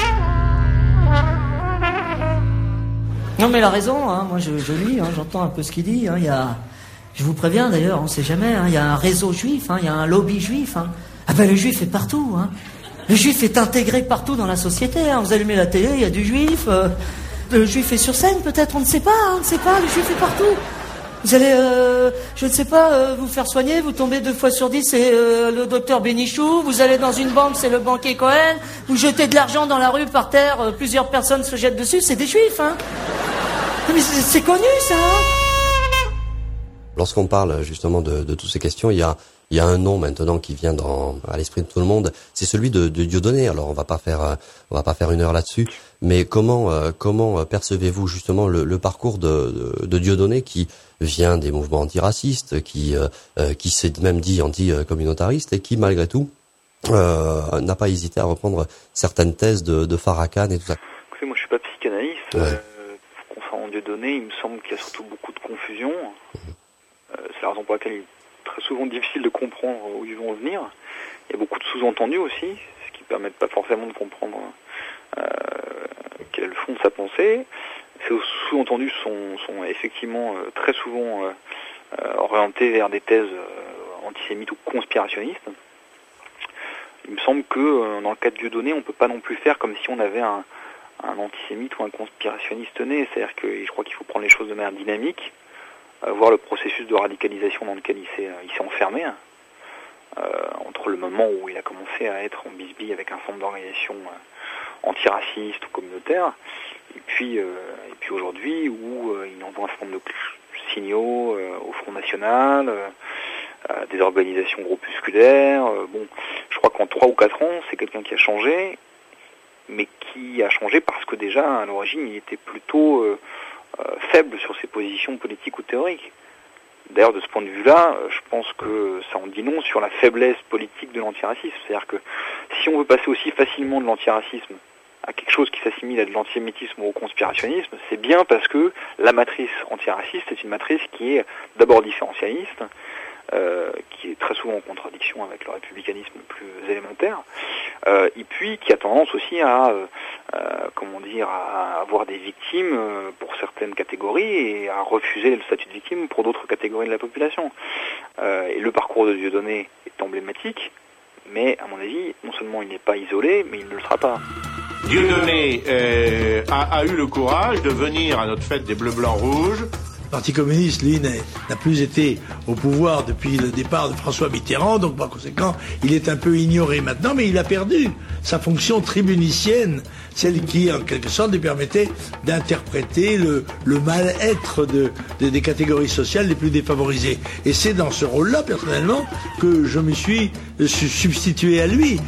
S7: Non mais il a raison, hein. Moi je, je lis, hein, j'entends un peu ce qu'il dit. Hein. Il y a, je vous préviens d'ailleurs, on ne sait jamais, hein, il y a un réseau juif, hein, il y a un lobby juif. Hein. Ah ben le juif est partout. Hein. Le juif est intégré partout dans la société. Hein. Vous allumez la télé, il y a du juif. Euh, le juif est sur scène peut-être, on ne sait pas, hein, on ne sait pas, le juif est partout. Vous allez, euh, je ne sais pas, euh, vous faire soigner, vous tombez deux fois sur dix, c'est euh, le docteur Bénichou, vous allez dans une banque, c'est le banquier Cohen, vous jetez de l'argent dans la rue par terre, euh, plusieurs personnes se jettent dessus, c'est des juifs, hein. Mais c'est, c'est connu, ça, hein.
S2: Lorsqu'on parle justement de, de toutes ces questions, il y a, il y a un nom maintenant qui vient dans, à l'esprit de tout le monde, c'est celui de, de Dieudonné. Alors on va pas faire, on va pas faire une heure là-dessus, mais comment, euh, comment percevez-vous justement le, le parcours de, de, de Dieudonné qui vient des mouvements antiracistes, qui, euh, qui s'est même dit anti-communautariste et qui malgré tout euh, n'a pas hésité à reprendre certaines thèses de, de Farrakhan et tout ça.
S3: Écoutez, moi je suis pas psychanalyste.
S2: Ouais.
S3: Euh, concernant Dieudonné, il me semble qu'il y a surtout beaucoup de confusion. Euh, c'est la raison pour laquelle il est très souvent difficile de comprendre où ils vont en venir. Il y a beaucoup de sous-entendus aussi, ce qui ne permet pas forcément de comprendre euh, quel est le fond de sa pensée. Ces sous-entendus sont, sont effectivement euh, très souvent euh, euh, orientés vers des thèses euh, antisémites ou conspirationnistes. Il me semble que euh, dans le cas de Dieudonné, on ne peut pas non plus faire comme si on avait un, un antisémite ou un conspirationniste né. C'est-à-dire que je crois qu'il faut prendre les choses de manière dynamique, euh, voir le processus de radicalisation dans lequel il s'est, il s'est enfermé, euh, entre le moment où il a commencé à être en bisbille avec un centre d'organisation euh, antiracistes ou communautaires, et puis, euh, et puis aujourd'hui où euh, il envoie un certain nombre de signaux euh, au Front National, euh, à des organisations groupusculaires. Euh, bon, je crois qu'en trois ou quatre ans, c'est quelqu'un qui a changé, mais qui a changé parce que déjà, à l'origine, il était plutôt euh, euh, faible sur ses positions politiques ou théoriques. D'ailleurs, de ce point de vue-là, je pense que ça en dit long sur la faiblesse politique de l'antiracisme. C'est-à-dire que si on veut passer aussi facilement de l'antiracisme à quelque chose qui s'assimile à de l'antisémitisme ou au conspirationnisme, c'est bien parce que la matrice antiraciste est une matrice qui est d'abord différentialiste, euh, qui est très souvent en contradiction avec le républicanisme le plus élémentaire, euh, et puis qui a tendance aussi à, euh, euh, comment dire, à avoir des victimes euh, pour certaines catégories et à refuser le statut de victime pour d'autres catégories de la population. Euh, et le parcours de Dieudonné est emblématique, mais à mon avis, non seulement il n'est pas isolé, mais il ne le sera pas.
S8: Dieudonné euh, a, a eu le courage de venir à notre fête des Bleus, Blancs, Rouges.
S17: Le Parti communiste, lui, n'a plus été au pouvoir depuis le départ de François Mitterrand, donc par conséquent, il est un peu ignoré maintenant, mais il a perdu sa fonction tribunicienne, celle qui, en quelque sorte, lui permettait d'interpréter le, le mal-être de, de, des catégories sociales les plus défavorisées. Et c'est dans ce rôle-là, personnellement, que je me suis substitué à lui.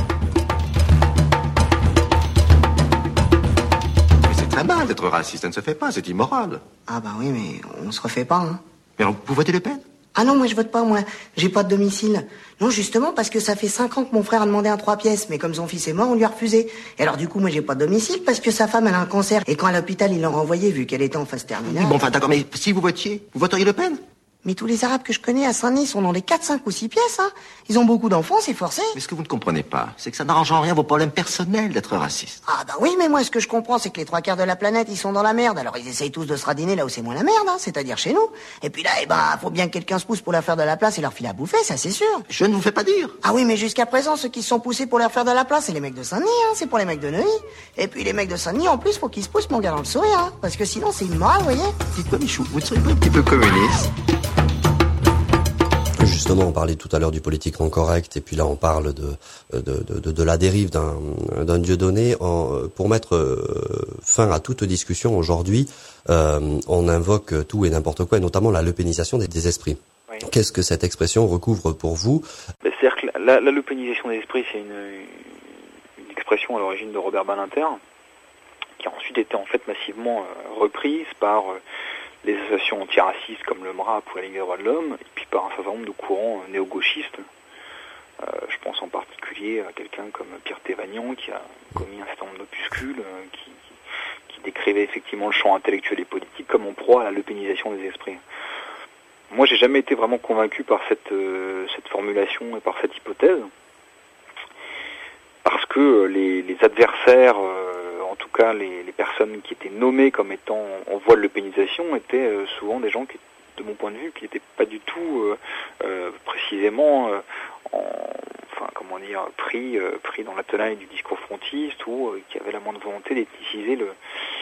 S9: C'est mal d'être raciste, ça ne se fait pas, c'est immoral.
S23: Ah bah oui, mais on se refait pas, hein.
S9: Mais alors, vous votez Le Pen?
S23: Ah non, moi je vote pas, moi. J'ai pas de domicile. Non, justement, parce que ça fait cinq ans que mon frère a demandé un trois pièces, mais comme son fils est mort, on lui a refusé. Et alors du coup, moi j'ai pas de domicile, parce que sa femme, elle a un cancer. Et quand à l'hôpital, ils l'ont renvoyée, vu qu'elle était en phase terminale.
S9: Oui, bon, enfin d'accord, mais si vous votiez, vous voteriez Le Pen?
S23: Mais tous les Arabes que je connais à Saint-Denis sont dans les quatre, cinq ou six pièces, hein. Ils ont beaucoup d'enfants, c'est forcé.
S9: Mais ce que vous ne comprenez pas, c'est que ça n'arrange en rien vos problèmes personnels d'être raciste.
S23: Ah bah oui, mais moi ce que je comprends, c'est que les trois quarts de la planète, ils sont dans la merde. Alors ils essayent tous de se radiner là où c'est moins la merde, hein, c'est-à-dire chez nous. Et puis là, eh ben, faut bien que quelqu'un se pousse pour leur faire de la place et leur filer à bouffer, ça c'est sûr.
S9: Je ne vous fais pas dire.
S23: Ah oui, mais jusqu'à présent, ceux qui se sont poussés pour leur faire de la place, c'est les mecs de Saint-Denis, hein, c'est pour les mecs de Neuilly. Et puis les mecs de Saint-Denis, en plus, faut qu'ils se poussent mon gars dans le sourire, hein, parce que sinon c'est immoral, vous voyez.
S9: Dites-moi, Michou, vous ne seriez pas un petit peu communiste?
S2: Justement, on parlait tout à l'heure du politiquement correct, et puis là on parle de de, de, de la dérive d'un, d'un Dieudonné. En, pour mettre fin à toute discussion aujourd'hui, euh, on invoque tout et n'importe quoi, et notamment la lepénisation des, des esprits. Oui. Qu'est-ce que cette expression recouvre pour vous?
S3: C'est-à-dire que la, la lepénisation des esprits, c'est une, une expression à l'origine de Robert Badinter, qui a ensuite été en fait massivement euh, reprise par euh, les associations antiracistes comme le M R A P ou la Ligue des droits de l'homme, et puis par un certain nombre de courants euh, néo-gauchistes. Euh, je pense en particulier à quelqu'un comme Pierre Thévagnan, qui a commis un certain nombre d'opuscules, euh, qui, qui décrivait effectivement le champ intellectuel et politique comme en proie à la lepénisation des esprits. Moi, j'ai jamais été vraiment convaincu par cette, euh, cette formulation et par cette hypothèse, parce que les, les adversaires, euh, en tout cas les, les personnes qui étaient nommées comme étant en voie de l'eupénisation étaient euh, souvent des gens qui, de mon point de vue, qui n'étaient pas du tout euh, euh, précisément euh, en, enfin comment dire, pris euh, pris dans la tenaille du discours frontiste ou euh, qui avaient la moindre volonté d'éthniciser le,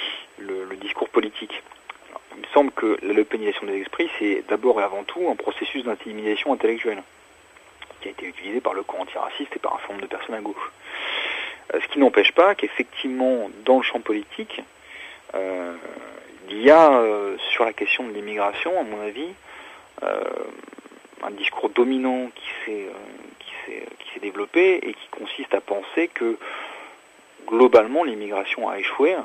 S3: le, le discours politique. Alors, il me semble que l'eupénisation des esprits, c'est d'abord et avant tout un processus d'intimidation intellectuelle qui a été utilisé par le camp antiraciste et par un certain nombre de personnes à gauche. Euh, ce qui n'empêche pas qu'effectivement, dans le champ politique, euh, il y a, euh, sur la question de l'immigration, à mon avis, euh, un discours dominant qui s'est, euh, qui s'est, qui s'est développé et qui consiste à penser que, globalement, l'immigration a échoué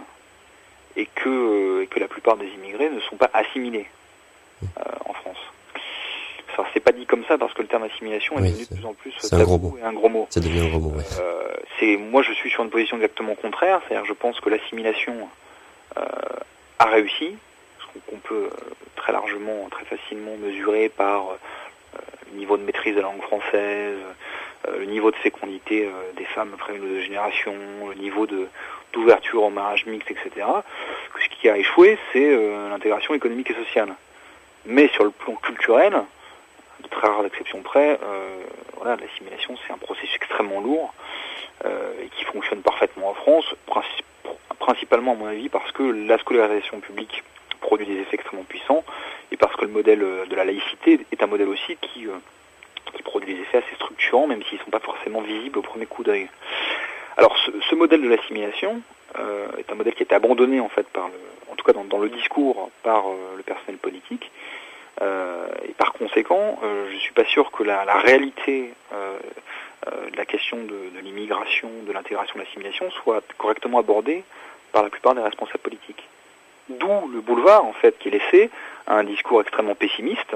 S3: et que, euh, et que la plupart des immigrés ne sont pas assimilés euh, en France. Alors, c'est pas dit comme ça parce que le terme assimilation est oui, devenu de plus en plus
S2: c'est un gros mot.
S3: Et un gros mot.
S2: Ça devient un gros mot, oui.
S3: Euh, c'est, moi, je suis sur une position exactement contraire, c'est-à-dire que je pense que l'assimilation euh, a réussi, ce qu'on peut euh, très largement, très facilement mesurer par euh, le niveau de maîtrise de la langue française, euh, le niveau de fécondité euh, des femmes après une ou deux générations, le niveau de, d'ouverture au mariage mixte, et cetera. Ce qui a échoué, c'est euh, l'intégration économique et sociale. Mais sur le plan culturel, de très rares exceptions près, euh, voilà, l'assimilation c'est un processus extrêmement lourd euh, et qui fonctionne parfaitement en France, princi- principalement à mon avis parce que la scolarisation publique produit des effets extrêmement puissants et parce que le modèle de la laïcité est un modèle aussi qui, euh, qui produit des effets assez structurants, même s'ils ne sont pas forcément visibles au premier coup d'œil. Alors ce, ce modèle de l'assimilation euh, est un modèle qui a été abandonné en fait par le, en tout cas dans, dans le discours par euh, le personnel politique. Euh, et par conséquent, euh, je ne suis pas sûr que la, la réalité euh, euh, de la question de, de l'immigration, de l'intégration, de l'assimilation soit correctement abordée par la plupart des responsables politiques. D'où le boulevard, en fait, qui est laissé à un discours extrêmement pessimiste,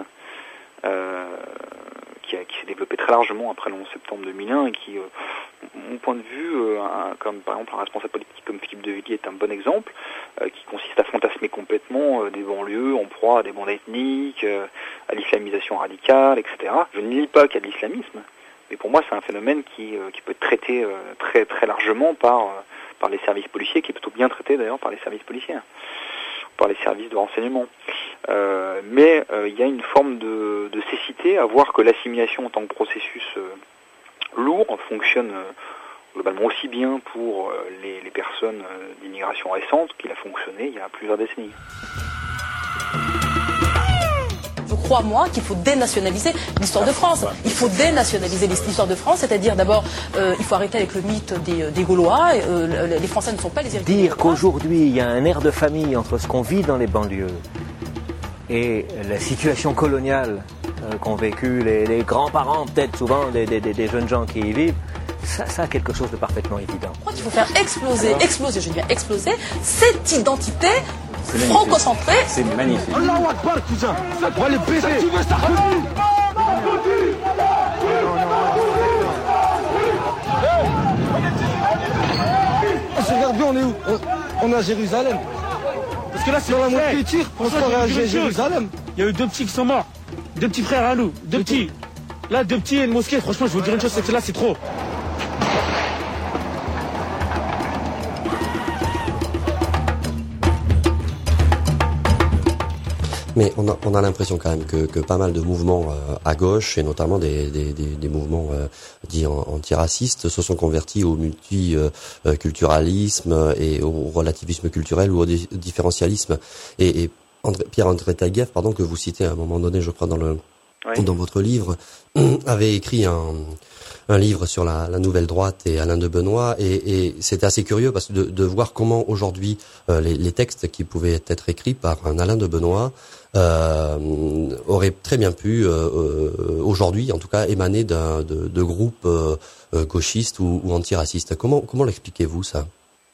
S3: euh, qui, a, qui s'est développé très largement après le onze septembre deux mille un et qui, euh, mon point de vue, euh, un, comme par exemple un responsable politique comme Philippe de Villiers est un bon exemple, euh, qui consiste à fantasmer complètement euh, des banlieues en proie à des bandes ethniques, euh, à l'islamisation radicale, et cetera. Je ne nie pas qu'il y a de l'islamisme, mais pour moi c'est un phénomène qui, euh, qui peut être traité euh, très très largement par, euh, par les services policiers, qui est plutôt bien traité d'ailleurs par les services policiers, par les services de renseignement. Euh, mais euh, il y a une forme de, de cécité à voir que l'assimilation en tant que processus euh, lourd fonctionne euh, globalement aussi bien pour euh, les, les personnes euh, d'immigration récente qu'il a fonctionné il y a plusieurs décennies.
S10: Je crois, moi, qu'il faut dénationaliser l'histoire de France. Il faut dénationaliser l'histoire de France, c'est-à-dire d'abord, euh, il faut arrêter avec le mythe des, des Gaulois. Euh, les Français ne sont pas les héritiers.
S1: Dire qu'aujourd'hui, il y a un air de famille entre ce qu'on vit dans les banlieues et la situation coloniale euh, qu'ont vécu les, les grands-parents, peut-être souvent, des, des, des jeunes gens qui y vivent, ça, ça a quelque chose de parfaitement évident.
S10: Je crois qu'il faut faire exploser, Alors, exploser, je dis bien exploser, cette identité franco-centrée.
S11: C'est magnifique.
S12: Allahu Akbar, cousin. On va les baiser. Tu veux ça? Regarde bien, on est où? on, on est à Jérusalem. Parce que là, c'est dans la montée des tirs, pour se à Jérusalem.
S11: Il y a eu deux petits qui sont morts. Deux petits frères à nous. Deux petits. Là, deux petits et une mosquée. Franchement, je vais vous dire une chose, c'est que là, c'est trop.
S2: Mais on a, on a l'impression quand même que, que pas mal de mouvements euh, à gauche, et notamment des, des, des, des mouvements euh, dits antiracistes, se sont convertis au multiculturalisme et au relativisme culturel ou au différentialisme. Et, et André, Pierre-André Taguieff, pardon, que vous citez à un moment donné, je crois, dans le oui. dans votre livre, avait écrit un, un livre sur la, la nouvelle droite et Alain de Benoît, et, et c'était assez curieux parce que de, de voir comment aujourd'hui euh, les, les textes qui pouvaient être écrits par un Alain de Benoît euh, auraient très bien pu, euh, euh, aujourd'hui en tout cas, émaner d'un, de, de groupes euh, gauchistes ou, ou antiracistes. Comment, comment l'expliquez-vous ça ?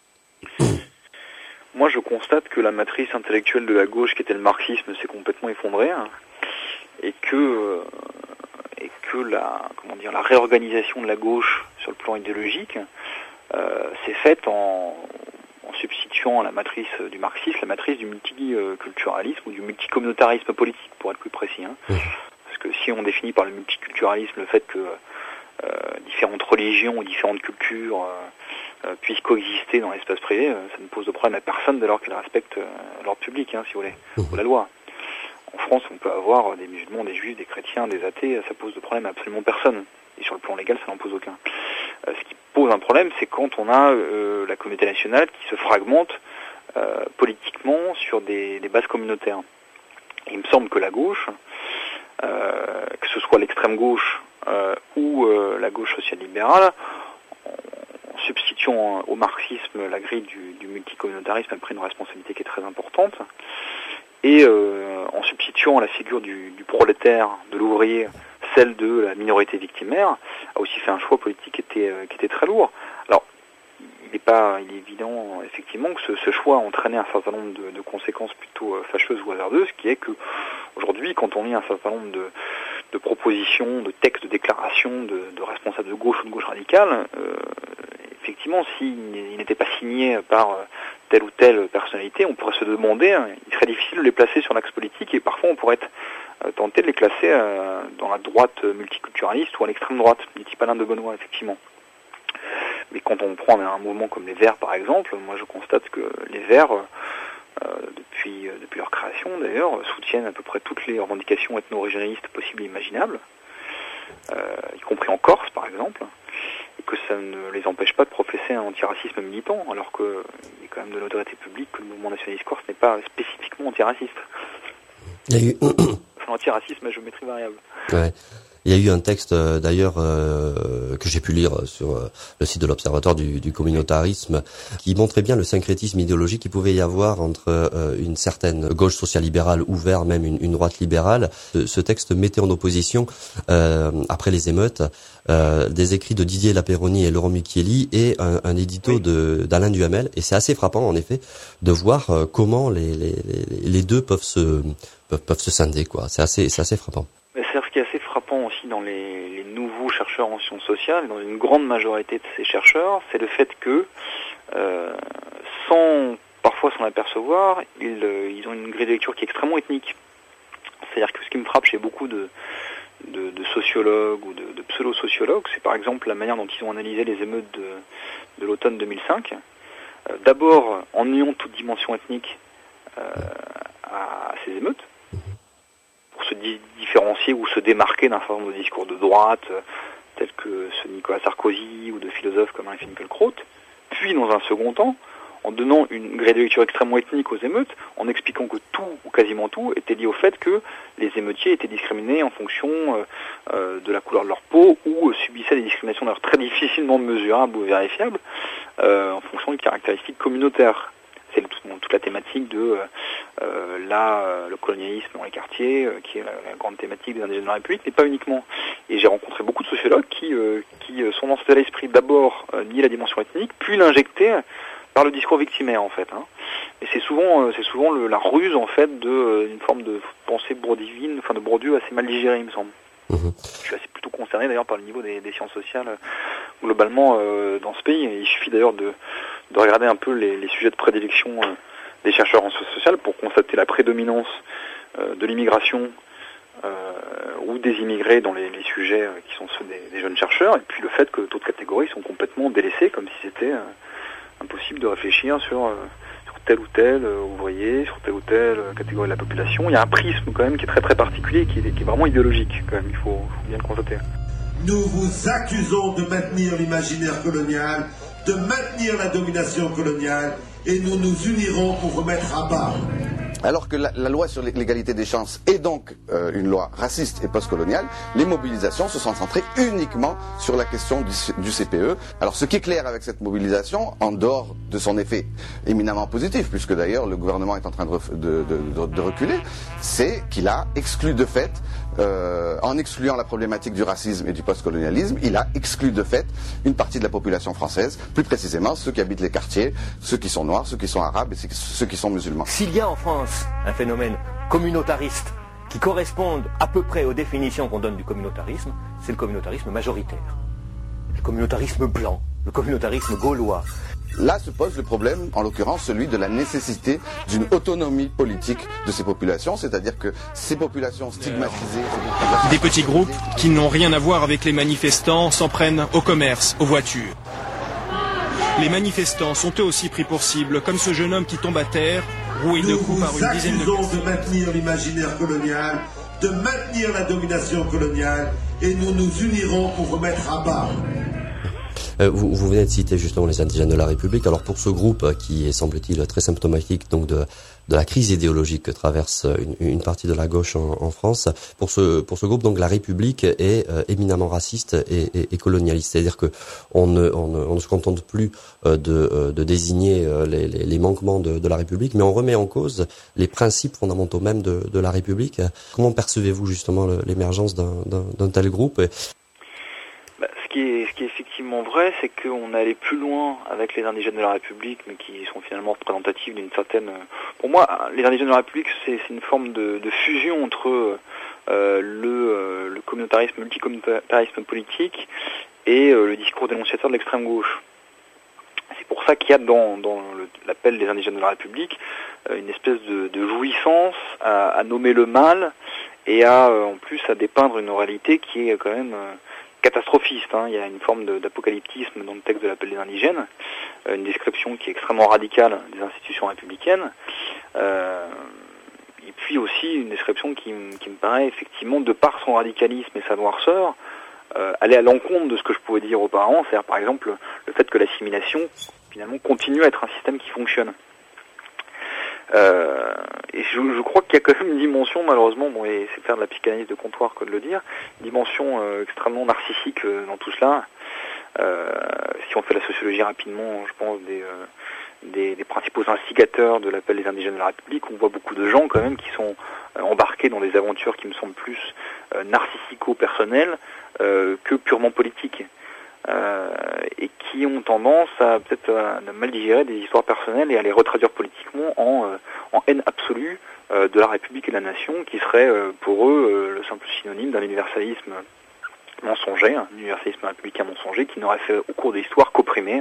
S3: Moi, je constate que la matrice intellectuelle de la gauche, qui était le marxisme, s'est complètement effondrée, hein, et que euh, et que la comment dire la réorganisation de la gauche sur le plan idéologique euh, s'est faite en, en substituant à la matrice du marxisme la matrice du multiculturalisme ou du multicommunautarisme politique, pour être plus précis. Hein. Parce que si on définit par le multiculturalisme le fait que euh, différentes religions ou différentes cultures euh, euh, puissent coexister dans l'espace privé, euh, ça ne pose de problème à personne dès lors qu'elles respectent euh, l'ordre public, hein, si vous voulez, ou la loi. En France, on peut avoir des musulmans, des juifs, des chrétiens, des athées, ça pose de problème à absolument personne. Et sur le plan légal, ça n'en pose aucun. Euh, ce qui pose un problème, c'est quand on a euh, la communauté nationale qui se fragmente euh, politiquement sur des, des bases communautaires. Et il me semble que la gauche, euh, que ce soit l'extrême gauche euh, ou euh, la gauche sociale-libérale, en, en substituant au marxisme la grille du, du multicommunautarisme, a pris une responsabilité qui est très importante. Et euh, en substituant à la figure du, du prolétaire, de l'ouvrier, celle de la minorité victimaire, a aussi fait un choix politique qui était, euh, qui était très lourd. Alors, il est pas, il est évident effectivement que ce, ce choix a entraîné un certain nombre de, de conséquences plutôt euh, fâcheuses ou hasardeuses, qui est que aujourd'hui, quand on lit un certain nombre de, de propositions, de textes, de déclarations de, de responsables de gauche ou de gauche radicale, euh, effectivement, s'il n'était pas signé par euh, telle ou telle personnalité, on pourrait se demander, hein, il serait difficile de les placer sur l'axe politique et parfois on pourrait être euh, tenté de les classer euh, dans la droite multiculturaliste ou à l'extrême droite, du type Alain de Benoît, effectivement. Mais quand on prend un mouvement comme les Verts, par exemple, moi je constate que les Verts, euh, depuis, euh, depuis leur création d'ailleurs, soutiennent à peu près toutes les revendications ethno-régionalistes possibles et imaginables, euh, y compris en Corse, par exemple, et que ça ne les empêche pas de professer un antiracisme militant, alors qu'il est quand même de notoriété publique que le mouvement nationaliste corse n'est pas spécifiquement antiraciste.
S2: Il y a eu...
S3: C'est un antiracisme à géométrie variable.
S2: Ouais. Il y a eu un texte euh, d'ailleurs euh, que j'ai pu lire sur euh, le site de l'Observatoire du, du communautarisme qui montrait bien le syncrétisme idéologique qu'il pouvait y avoir entre euh, une certaine gauche social-libérale ou vers même une, une droite libérale. Ce, ce texte mettait en opposition, euh, après les émeutes, euh, des écrits de Didier Lapéronie et Laurent Michieli et un, un édito oui. de, d'Alain Duhamel. Et c'est assez frappant en effet de voir euh, comment les, les, les, les deux peuvent se, peuvent, peuvent se scinder, quoi. C'est assez, c'est assez frappant.
S3: C'est ce qui est assez frappant aussi dans les, les nouveaux chercheurs en sciences sociales, dans une grande majorité de ces chercheurs, c'est le fait que, euh, sans parfois s'en apercevoir, ils, euh, ils ont une grille de lecture qui est extrêmement ethnique. C'est-à-dire que ce qui me frappe chez beaucoup de, de, de sociologues ou de, de pseudo-sociologues, c'est par exemple la manière dont ils ont analysé les émeutes de, de l'automne deux mille cinq. Euh, d'abord en niant toute dimension ethnique euh, à, à ces émeutes, pour se di- différencier ou se démarquer d'un certain nombre de discours de droite, euh, tels que ceux de Nicolas Sarkozy ou de philosophes comme Marie Finkielkraut, puis dans un second temps, en donnant une grille de lecture extrêmement ethnique aux émeutes, en expliquant que tout, ou quasiment tout, était lié au fait que les émeutiers étaient discriminés en fonction euh, euh, de la couleur de leur peau ou euh, subissaient des discriminations d'ailleurs très difficilement mesurables ou vérifiables euh, en fonction des caractéristiques communautaires. C'est tout, bon, toute la thématique de euh, euh, là, euh, le colonialisme dans les quartiers, euh, qui est la, la grande thématique des indigènes de la République, mais pas uniquement. Et j'ai rencontré beaucoup de sociologues qui, euh, qui sont dans cet état d'esprit d'abord euh, nier la dimension ethnique, puis l'injecter par le discours victimaire en fait. Hein. Et c'est souvent, euh, c'est souvent le, la ruse en fait de euh, une forme de pensée bourdieuvienne, enfin de Bourdieu assez mal digérée, il me semble. Mmh. Je suis assez plutôt concerné d'ailleurs par le niveau des, des sciences sociales euh, globalement euh, dans ce pays. Et il suffit d'ailleurs de, de regarder un peu les, les sujets de prédilection euh, des chercheurs en sciences sociales pour constater la prédominance euh, de l'immigration euh, ou des immigrés dans les, les sujets euh, qui sont ceux des, des jeunes chercheurs, et puis le fait que d'autres catégories sont complètement délaissées, comme si c'était euh, impossible de réfléchir sur, euh, sur tel ou tel euh, ouvrier, sur telle ou telle euh, catégorie de la population. Il y a un prisme quand même qui est très très particulier, qui est, qui est vraiment idéologique quand même, il faut, faut bien le constater.
S14: Nous vous accusons de maintenir l'imaginaire colonial, de maintenir la domination coloniale, et nous nous unirons pour vous mettre à bas.
S15: Alors que la, la loi sur l'égalité des chances est donc euh, une loi raciste et postcoloniale, les mobilisations se sont centrées uniquement sur la question du, du C P E. Alors ce qui est clair avec cette mobilisation, en dehors de son effet éminemment positif, puisque d'ailleurs le gouvernement est en train de, de, de, de reculer, c'est qu'il a exclu de fait, euh, en excluant la problématique du racisme et du postcolonialisme, il a exclu de fait une partie de la population française, plus précisément ceux qui habitent les quartiers, ceux qui sont noirs, ceux qui sont arabes et ceux qui sont musulmans.
S1: S'il y a en France un phénomène communautariste qui corresponde à peu près aux définitions qu'on donne du communautarisme, c'est le communautarisme majoritaire. Le communautarisme blanc, le communautarisme gaulois.
S15: Là se pose le problème, en l'occurrence celui de la nécessité d'une autonomie politique de ces populations, c'est-à-dire que ces populations stigmatisées...
S16: Des petits groupes qui n'ont rien à voir avec les manifestants s'en prennent au commerce, aux voitures.
S6: Les manifestants sont eux aussi pris pour cible, comme ce jeune homme qui tombe à terre, roué de coups par une dizaine de
S14: Nous vous accusons de maintenir l'imaginaire colonial, de maintenir la domination coloniale, et nous nous unirons pour vous mettre à bas.
S2: Euh, vous, vous venez de citer justement les indigènes de la République. Alors pour ce groupe euh, qui est, semble-t-il, très symptomatique donc de, de la crise idéologique que traverse une, une partie de la gauche en, en France, pour ce, pour ce groupe, donc la République est euh, éminemment raciste et, et, et colonialiste. C'est-à-dire que on ne, on ne, on ne se contente plus euh, de, euh, de désigner euh, les, les, les manquements de, de la République, mais on remet en cause les principes fondamentaux même de, de la République. Comment percevez-vous justement le, l'émergence d'un, d'un, d'un tel groupe?
S3: Bah, ce, qui est, ce qui est effectivement vrai, c'est qu'on est allé plus loin avec les indigènes de la République, mais qui sont finalement représentatifs d'une certaine... Pour moi, les indigènes de la République, c'est, c'est une forme de, de fusion entre euh, le, euh, le communautarisme, le multicommunautarisme politique et euh, le discours dénonciateur de l'extrême gauche. C'est pour ça qu'il y a dans, dans le, l'appel des indigènes de la République euh, une espèce de, de jouissance à, à nommer le mal et à, euh, en plus, à dépeindre une réalité qui est quand même... Euh, catastrophiste, hein. Il y a une forme de, d'apocalyptisme dans le texte de l'appel des indigènes, euh, une description qui est extrêmement radicale des institutions républicaines, euh, et puis aussi une description qui, qui me paraît effectivement, de par son radicalisme et sa noirceur, euh, aller à l'encontre de ce que je pouvais dire auparavant, c'est-à-dire par exemple le fait que l'assimilation finalement continue à être un système qui fonctionne. Euh, et je, je crois qu'il y a quand même une dimension, malheureusement, bon, et c'est faire de la psychanalyse de comptoir que de le dire, une dimension euh, extrêmement narcissique euh, dans tout cela. Euh, si on fait la sociologie rapidement, je pense, des, euh, des, des principaux instigateurs de l'appel des indigènes de la République, on voit beaucoup de gens quand même qui sont euh, embarqués dans des aventures qui me semblent plus euh, narcissico-personnelles euh, que purement politiques. Euh, et qui ont tendance à peut-être à mal digérer des histoires personnelles et à les retraduire politiquement en, euh, en haine absolue euh, de la République et de la nation, qui serait euh, pour eux euh, le simple synonyme d'un universalisme mensonger, un universalisme républicain mensonger qui n'aurait fait au cours de l'histoire qu'opprimer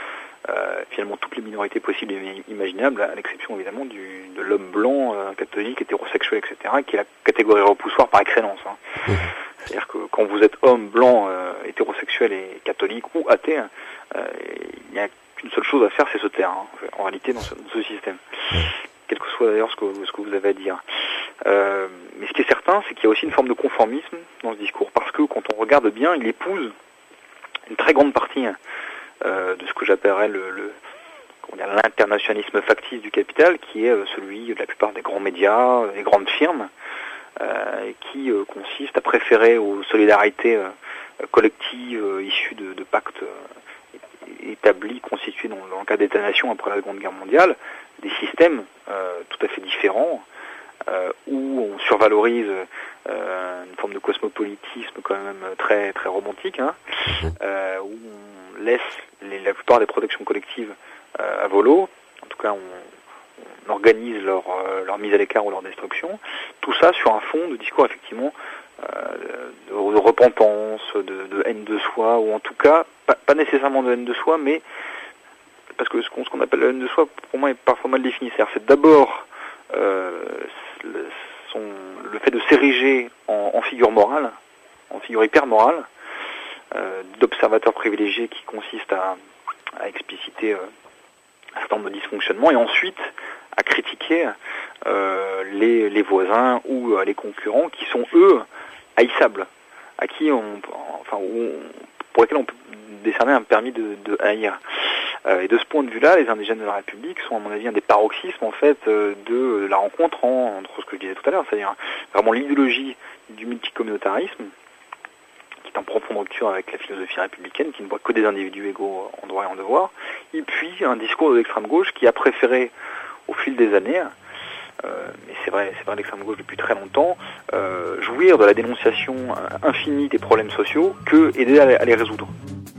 S3: euh, finalement toutes les minorités possibles et imaginables, à l'exception évidemment du, de l'homme blanc, euh, catholique, hétérosexuel, et cetera, qui est la catégorie repoussoire par excellence. Hein. Mmh. C'est-à-dire que quand vous êtes homme, blanc, euh, hétérosexuel et catholique ou athée, euh, il n'y a qu'une seule chose à faire, c'est se taire, hein, en réalité, dans ce, dans ce système. Quel que soit d'ailleurs ce que, ce que vous avez à dire. Euh, mais ce qui est certain, c'est qu'il y a aussi une forme de conformisme dans ce discours, parce que quand on regarde bien, il épouse une très grande partie euh, de ce que j'appellerais le, le comment dire, l'internationalisme factice du capital, qui est celui de la plupart des grands médias, des grandes firmes, Euh, qui euh, consiste à préférer aux solidarités euh, collectives euh, issues de, de pactes euh, établis, constitués dans, dans le cadre d'État-nation après la Seconde Guerre mondiale, des systèmes euh, tout à fait différents, euh, où on survalorise euh, une forme de cosmopolitisme quand même très très romantique, hein, euh, où on laisse les, la plupart des protections collectives euh, à volo, en tout cas on on organise leur, euh, leur mise à l'écart ou leur destruction, tout ça sur un fond de discours effectivement euh, de, de repentance, de, de haine de soi, ou en tout cas, pas, pas nécessairement de haine de soi, mais parce que ce qu'on, ce qu'on appelle la haine de soi, pour moi, est parfois mal défini. C'est-à-dire, c'est d'abord euh, le, son, le fait de s'ériger en, en figure morale, en figure hyper morale, euh, d'observateur privilégié qui consiste à, à expliciter euh, un certain nombre de dysfonctionnements, et ensuite à critiquer euh, les, les voisins ou euh, les concurrents qui sont eux haïssables, à qui on, enfin, on, pour lesquels on peut décerner un permis de, de haïr. Euh, et de ce point de vue-là, les indigènes de la République sont à mon avis un des paroxysmes en fait euh, de, de la rencontre en, entre ce que je disais tout à l'heure, c'est-à-dire vraiment l'idéologie du multicommunautarisme, qui est en profonde rupture avec la philosophie républicaine, qui ne voit que des individus égaux en droit et en devoir, et puis un discours de l'extrême gauche qui a préféré au fil des années, euh, mais c'est vrai, c'est vrai l'extrême gauche depuis très longtemps, euh, jouir de la dénonciation infinie des problèmes sociaux que aider à les, à les résoudre.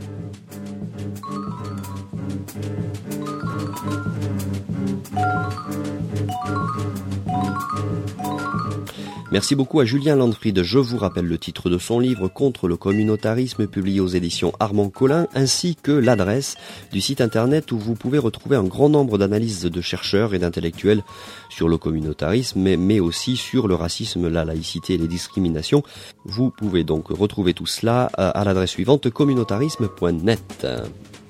S2: Merci beaucoup à Julien Landfried. Je vous rappelle le titre de son livre Contre le communautarisme, publié aux éditions Armand Collin, ainsi que l'adresse du site internet où vous pouvez retrouver un grand nombre d'analyses de chercheurs et d'intellectuels sur le communautarisme, mais, mais aussi sur le racisme, la laïcité et les discriminations. Vous pouvez donc retrouver tout cela à l'adresse suivante, communautarisme point net.